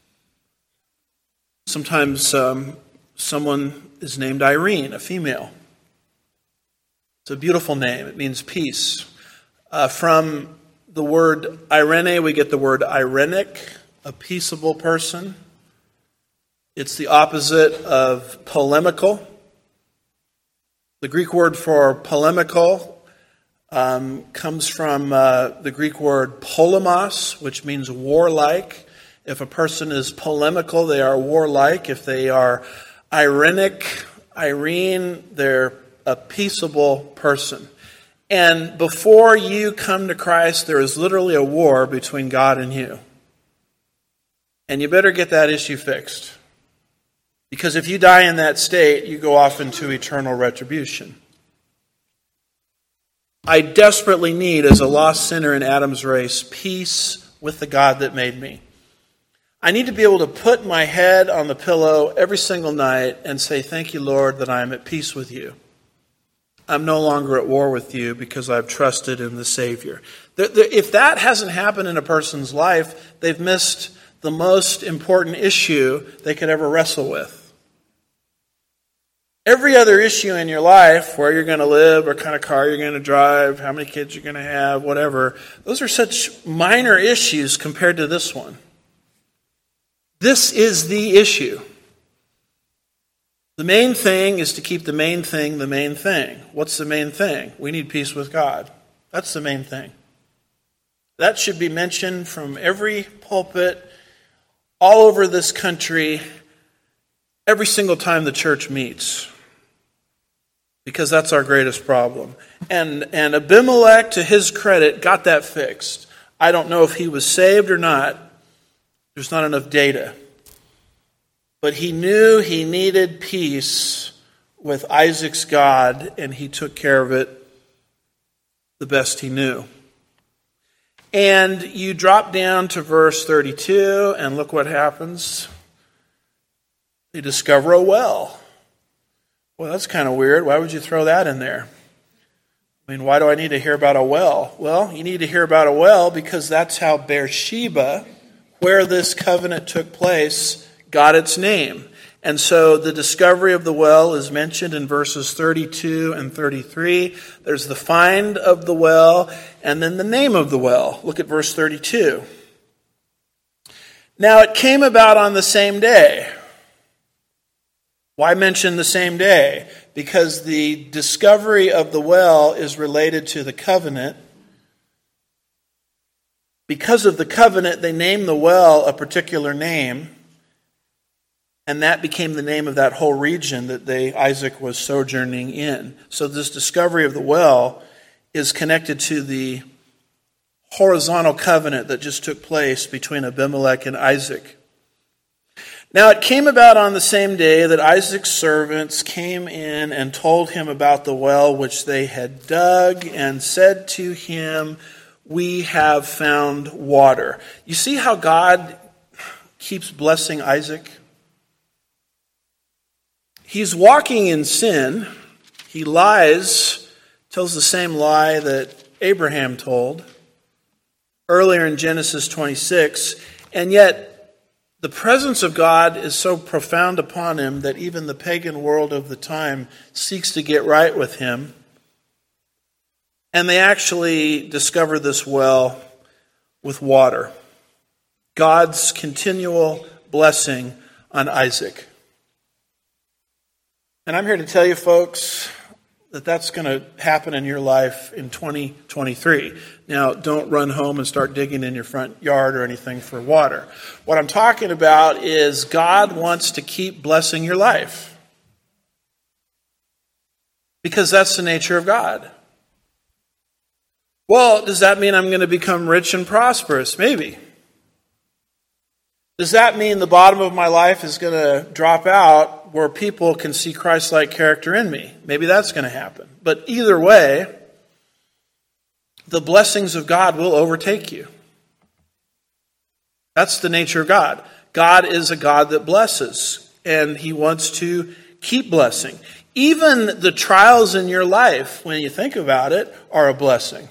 Sometimes someone is named Irene, a female. It's a beautiful name. It means peace. From the word irene, we get the word irenic, a peaceable person. It's the opposite of polemical. The Greek word for polemical comes from the Greek word polemos, which means warlike. If a person is polemical, they are warlike. If they are irenic, Irene, they're a peaceable person. And before you come to Christ, there is literally a war between God and you. And you better get that issue fixed. Because if you die in that state, you go off into eternal retribution. I desperately need, as a lost sinner in Adam's race, peace with the God that made me. I need to be able to put my head on the pillow every single night and say, thank you, Lord, that I am at peace with you. I'm no longer at war with you because I've trusted in the Savior. If that hasn't happened in a person's life, they've missed the most important issue they could ever wrestle with. Every other issue in your life, where you're going to live, what kind of car you're going to drive, how many kids you're going to have, whatever, those are such minor issues compared to this one. This is the issue. The main thing is to keep the main thing the main thing. What's the main thing? We need peace with God. That's the main thing. That should be mentioned from every pulpit all over this country every single time the church meets. Because that's our greatest problem. And Abimelech, to his credit, got that fixed. I don't know if he was saved or not. There's not enough data. But he knew he needed peace with Isaac's God, and he took care of it the best he knew. And you drop down to verse 32, and look what happens. They discover a well. Well, that's kind of weird. Why would you throw that in there? I mean, why do I need to hear about a well? Well, you need to hear about a well because that's how Beersheba, where this covenant took place, got its name. And so the discovery of the well is mentioned in verses 32 and 33. There's the find of the well and then the name of the well. Look at verse 32. Now it came about on the same day. Why mention the same day? Because the discovery of the well is related to the covenant. Because of the covenant, they named the well a particular name. And that became the name of that whole region that Isaac was sojourning in. So this discovery of the well is connected to the horizontal covenant that just took place between Abimelech and Isaac. Now it came about on the same day that Isaac's servants came in and told him about the well which they had dug and said to him, we have found water. You see how God keeps blessing Isaac? He's walking in sin. He lies, tells the same lie that Abraham told earlier in Genesis 26, and yet the presence of God is so profound upon him that even the pagan world of the time seeks to get right with him. And they actually discover this well with water. God's continual blessing on Isaac. And I'm here to tell you, folks, that that's going to happen in your life in 2023. Now, don't run home and start digging in your front yard or anything for water. What I'm talking about is God wants to keep blessing your life. Because that's the nature of God. Well, does that mean I'm going to become rich and prosperous? Maybe. Does that mean the bottom of my life is going to drop out where people can see Christ-like character in me? Maybe that's going to happen. But either way, the blessings of God will overtake you. That's the nature of God. God is a God that blesses, and he wants to keep blessing. Even the trials in your life, when you think about it, are a blessing.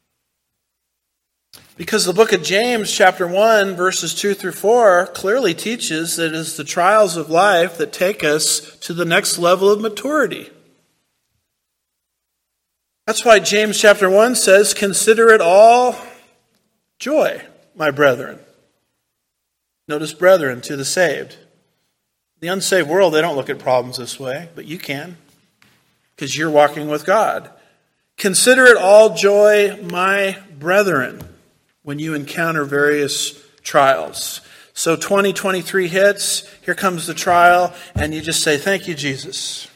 Because the book of James, chapter 1, verses 2 through 4, clearly teaches that it is the trials of life that take us to the next level of maturity. That's why James chapter 1 says, consider it all joy, my brethren. Notice brethren to the saved. The unsaved world, they don't look at problems this way, but you can, because you're walking with God. Consider it all joy, my brethren, when you encounter various trials. So 2023 hits, here comes the trial, and you just say, thank you, Jesus.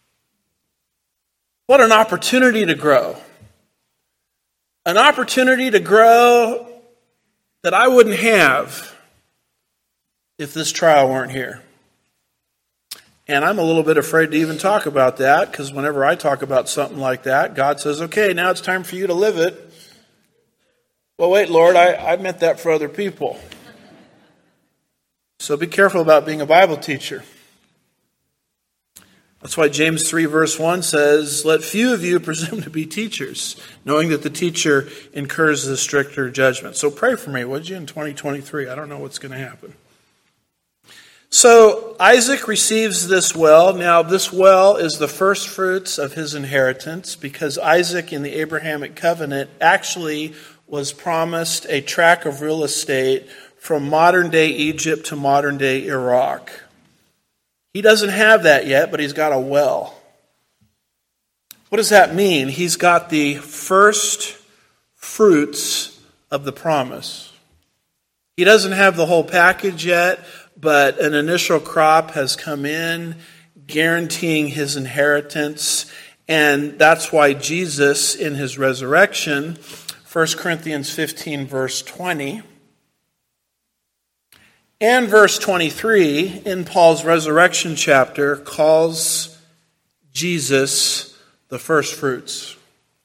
What an opportunity to grow. An opportunity to grow that I wouldn't have if this trial weren't here. And I'm a little bit afraid to even talk about that, because whenever I talk about something like that, God says, okay, now it's time for you to live it. Well, wait, Lord, I meant that for other people. So be careful about being a Bible teacher. That's why James 3 verse 1 says, let few of you presume to be teachers, knowing that the teacher incurs the stricter judgment. So pray for me, would you, in 2023? I don't know what's going to happen. So Isaac receives this well. Now this well is the first fruits of his inheritance, because Isaac in the Abrahamic covenant actually was promised a tract of real estate from modern-day Egypt to modern-day Iraq. He doesn't have that yet, but he's got a well. What does that mean? He's got the first fruits of the promise. He doesn't have the whole package yet, but an initial crop has come in, guaranteeing his inheritance. And that's why Jesus, in his resurrection, 1 Corinthians 15, verse 20, and verse 23 in Paul's resurrection chapter calls Jesus the first fruits.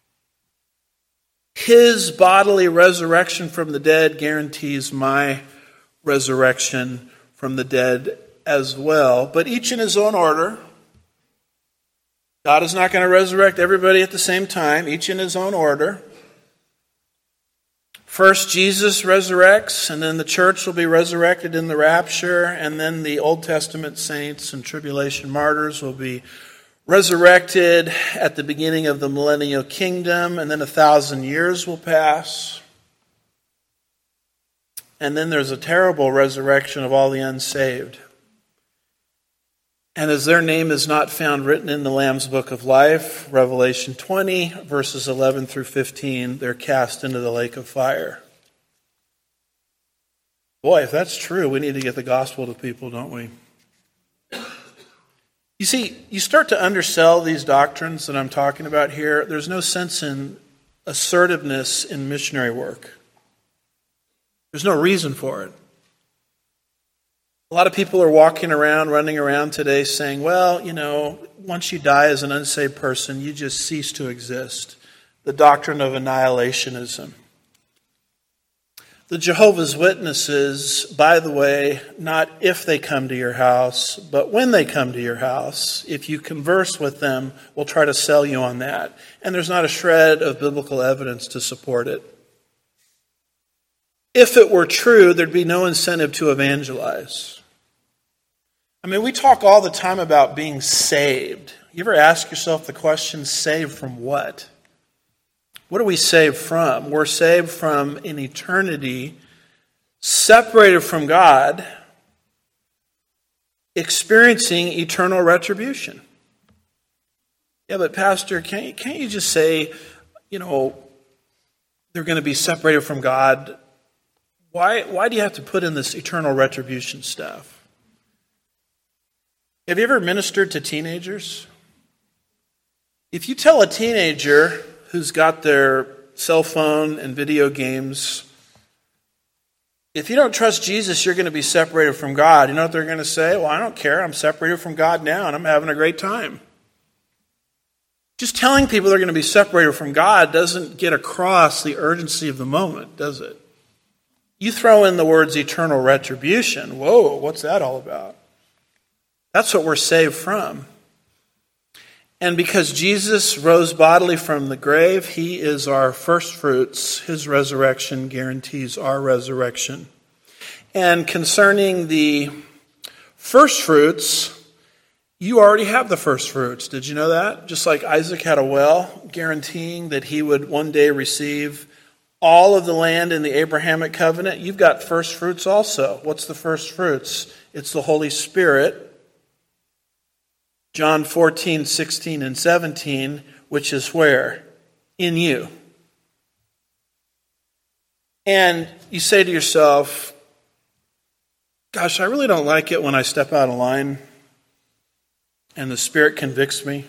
His bodily resurrection from the dead guarantees my resurrection from the dead as well, but each in his own order. God is not going to resurrect everybody at the same time, each in his own order. First, Jesus resurrects, and then the church will be resurrected in the rapture, and then the Old Testament saints and tribulation martyrs will be resurrected at the beginning of the millennial kingdom, and then 1,000 years will pass. And then there's a terrible resurrection of all the unsaved. And as their name is not found written in the Lamb's Book of Life, Revelation 20, verses 11 through 15, they're cast into the lake of fire. Boy, if that's true, we need to get the gospel to people, don't we? You see, you start to undersell these doctrines that I'm talking about here. There's no sense in assertiveness in missionary work. There's no reason for it. A lot of people are walking around, running around today saying, well, once you die as an unsaved person, you just cease to exist. The doctrine of annihilationism. The Jehovah's Witnesses, by the way, not if they come to your house, but when they come to your house, if you converse with them, will try to sell you on that. And there's not a shred of biblical evidence to support it. If it were true, there'd be no incentive to evangelize. I mean, we talk all the time about being saved. You ever ask yourself the question, saved from what? What are we saved from? We're saved from an eternity separated from God, experiencing eternal retribution. Yeah, but Pastor, can't you just say, they're going to be separated from God? Why do you have to put in this eternal retribution stuff? Have you ever ministered to teenagers? If you tell a teenager who's got their cell phone and video games, if you don't trust Jesus, you're going to be separated from God. You know what they're going to say? Well, I don't care. I'm separated from God now, and I'm having a great time. Just telling people they're going to be separated from God doesn't get across the urgency of the moment, does it? You throw in the words eternal retribution. Whoa, what's that all about? That's what we're saved from. And because Jesus rose bodily from the grave, he is our first fruits. His resurrection guarantees our resurrection. And concerning the first fruits, you already have the first fruits. Did you know that? Just like Isaac had a well, guaranteeing that he would one day receive all of the land in the Abrahamic covenant, you've got first fruits also. What's the first fruits? It's the Holy Spirit. John 14, 16, and 17, which is where? In you. And you say to yourself, gosh, I really don't like it when I step out of line and the Spirit convicts me.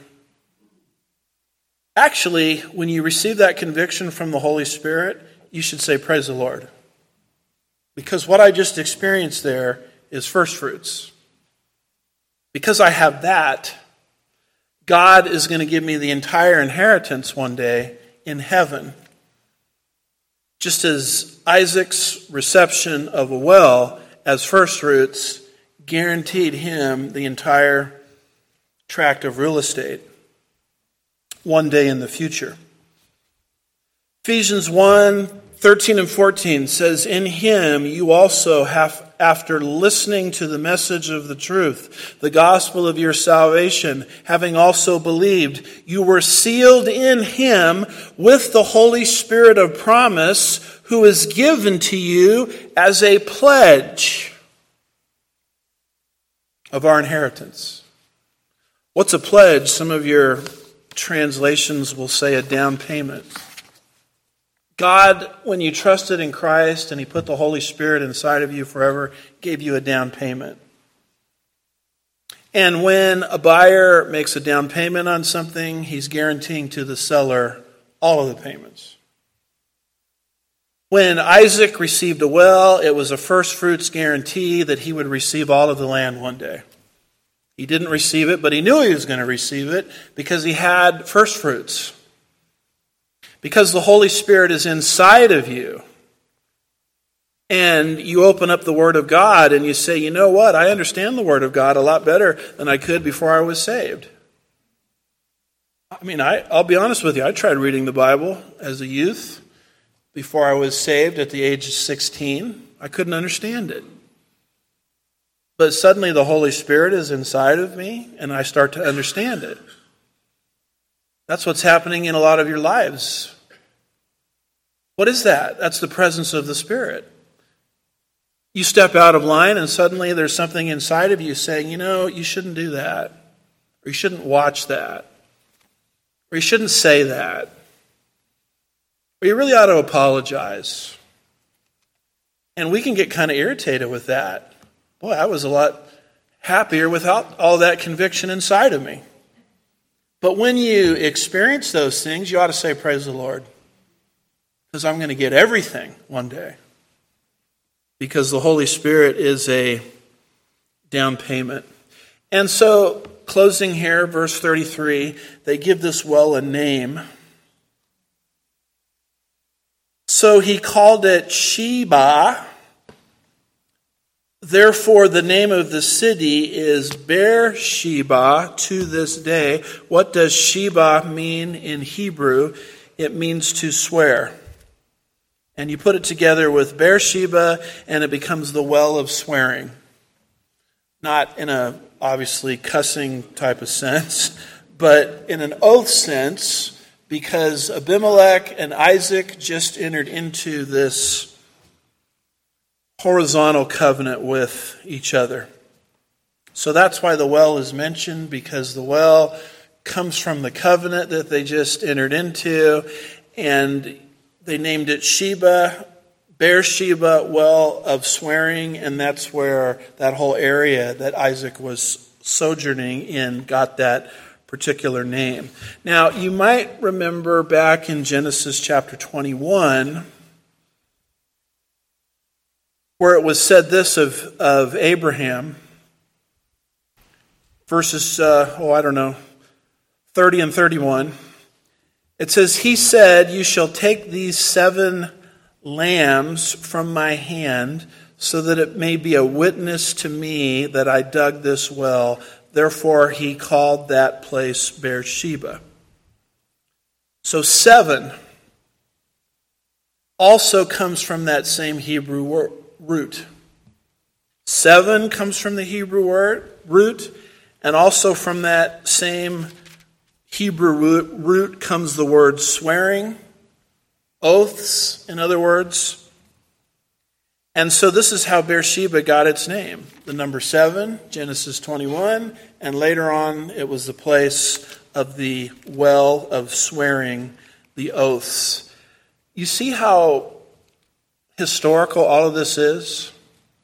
Actually, when you receive that conviction from the Holy Spirit, you should say, praise the Lord. Because what I just experienced there is first fruits. Because I have that, God is going to give me the entire inheritance one day in heaven. Just as Isaac's reception of a well as first fruits guaranteed him the entire tract of real estate one day in the future. Ephesians 1, 13 and 14 says, in him you also have, after listening to the message of the truth, the gospel of your salvation, having also believed, you were sealed in him with the Holy Spirit of promise, who is given to you as a pledge of our inheritance. What's a pledge? Some of your translations will say a down payment. God, when you trusted in Christ and he put the Holy Spirit inside of you forever, gave you a down payment. And when a buyer makes a down payment on something, he's guaranteeing to the seller all of the payments. When Isaac received a well, it was a first fruits guarantee that he would receive all of the land one day. He didn't receive it, but he knew he was going to receive it because he had first fruits. Because the Holy Spirit is inside of you. And you open up the Word of God and you say, you know what? I understand the Word of God a lot better than I could before I was saved. I mean, I'll be honest with you. I tried reading the Bible as a youth before I was saved at the age of 16. I couldn't understand it. But suddenly the Holy Spirit is inside of me and I start to understand it. That's what's happening in a lot of your lives. What is that? That's the presence of the Spirit. You step out of line and suddenly there's something inside of you saying, you know, you shouldn't do that. Or you shouldn't watch that. Or you shouldn't say that. Or you really ought to apologize. And we can get kind of irritated with that. Boy, I was a lot happier without all that conviction inside of me. But when you experience those things, you ought to say, praise the Lord. Because I'm going to get everything one day. Because the Holy Spirit is a down payment. And so, closing here, verse 33, they give this well a name. So he called it Sheba. Therefore, the name of the city is Beersheba to this day. What does Sheba mean in Hebrew? It means to swear. And you put it together with Beersheba, and it becomes the well of swearing. Not in a, obviously, cussing type of sense, but in an oath sense, because Abimelech and Isaac just entered into this horizontal covenant with each other. So that's why the well is mentioned, because the well comes from the covenant that they just entered into, and they named it Sheba, Beersheba, well of swearing, and that's where that whole area that Isaac was sojourning in got that particular name. Now, you might remember back in Genesis chapter 21, where it was said this of Abraham, verses, 30 and 31. It says, he said, you shall take these 7 lambs from my hand, so that it may be a witness to me that I dug this well. Therefore he called that place Beersheba. So 7 also comes from that same Hebrew root. 7 comes from the Hebrew root, and also from that same Hebrew root comes the word swearing, Oaths, in other words. And so this is how Beersheba got its name. The number 7, Genesis 21, and later on it was the place of the well of swearing, the oaths. You see how historical all of this is?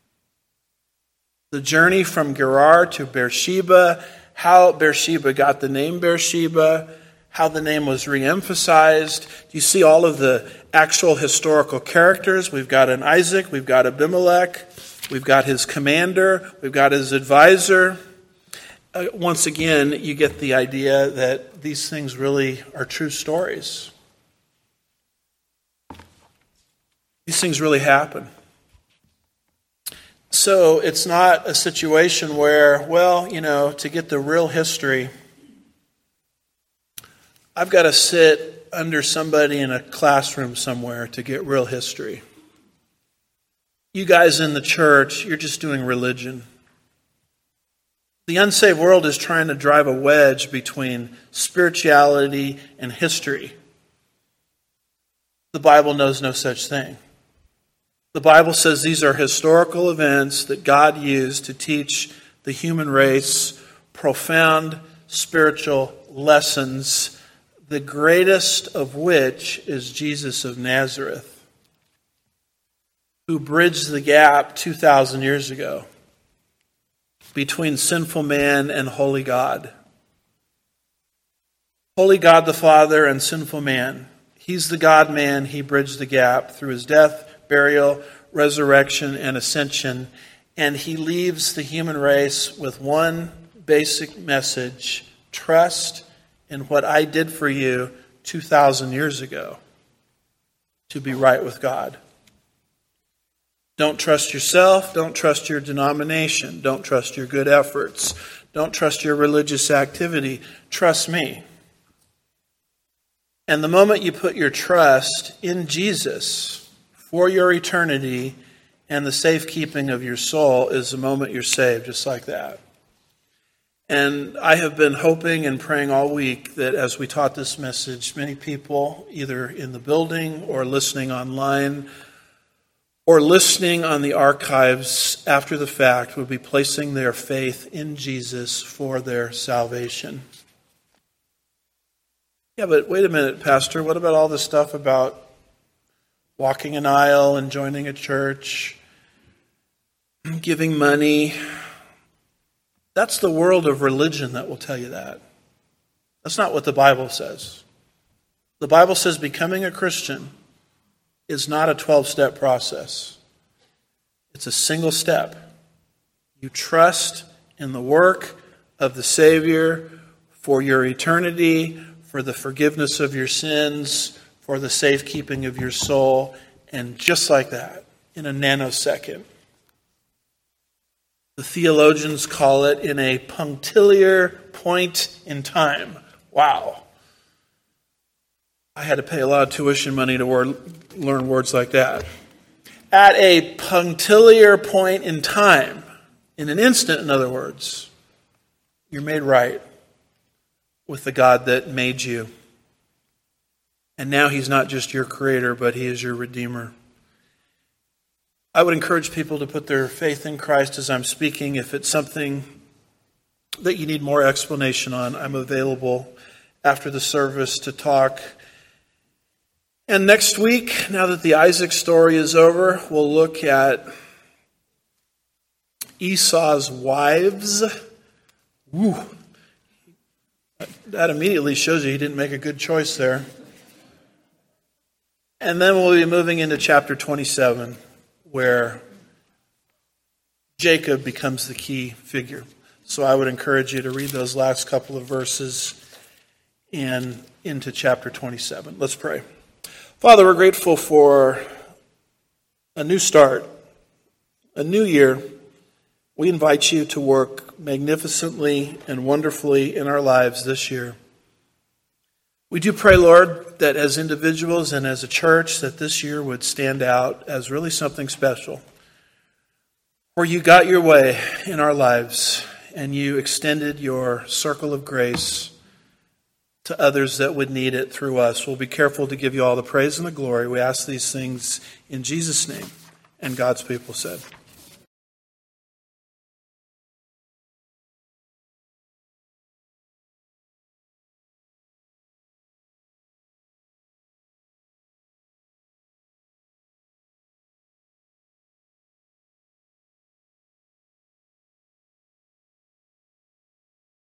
The journey from Gerar to Beersheba, how Beersheba got the name Beersheba, how the name was re-emphasized. You see all of the actual historical characters. We've got an Isaac, we've got Abimelech, we've got his commander, we've got his advisor. Once again, you get the idea that these things really are true stories. These things really happen. So it's not a situation where, well, to get the real history, I've got to sit under somebody in a classroom somewhere to get real history. You guys in the church, you're just doing religion. The unsaved world is trying to drive a wedge between spirituality and history. The Bible knows no such thing. The Bible says these are historical events that God used to teach the human race profound spiritual lessons, the greatest of which is Jesus of Nazareth, who bridged the gap 2,000 years ago between sinful man and holy God. Holy God the Father and sinful man. He's the God-man. He bridged the gap through his death, burial, resurrection, and ascension. And he leaves the human race with one basic message: trust in what I did for you 2,000 years ago to be right with God. Don't trust yourself. Don't trust your denomination. Don't trust your good efforts. Don't trust your religious activity. Trust me. And the moment you put your trust in Jesus for your eternity and the safekeeping of your soul is the moment you're saved, just like that. And I have been hoping and praying all week that as we taught this message, many people, either in the building or listening online or listening on the archives after the fact, would be placing their faith in Jesus for their salvation. Yeah, but wait a minute, Pastor. What about all this stuff about walking an aisle and joining a church, giving money? That's the world of religion that will tell you that. That's not what the Bible says. The Bible says becoming a Christian is not a 12-step process. It's a single step. You trust in the work of the Savior for your eternity, for the forgiveness of your sins, for the safekeeping of your soul, and just like that, in a nanosecond. The theologians call it in a punctiliar point in time. Wow. I had to pay a lot of tuition money to learn words like that. At a punctiliar point in time, in an instant, in other words, you're made right with the God that made you. And now he's not just your creator, but he is your redeemer. I would encourage people to put their faith in Christ as I'm speaking. If it's something that you need more explanation on, I'm available after the service to talk. And next week, now that the Isaac story is over, we'll look at Esau's wives. Woo. That immediately shows you he didn't make a good choice there. And then we'll be moving into chapter 27, where Jacob becomes the key figure. So I would encourage you to read those last couple of verses and into chapter 27. Let's pray. Father, we're grateful for a new start, a new year. We invite you to work magnificently and wonderfully in our lives this year. We do pray, Lord, that as individuals and as a church, that this year would stand out as really something special, where you got your way in our lives and you extended your circle of grace to others that would need it through us. We'll be careful to give you all the praise and the glory. We ask these things in Jesus' name. And God's people said.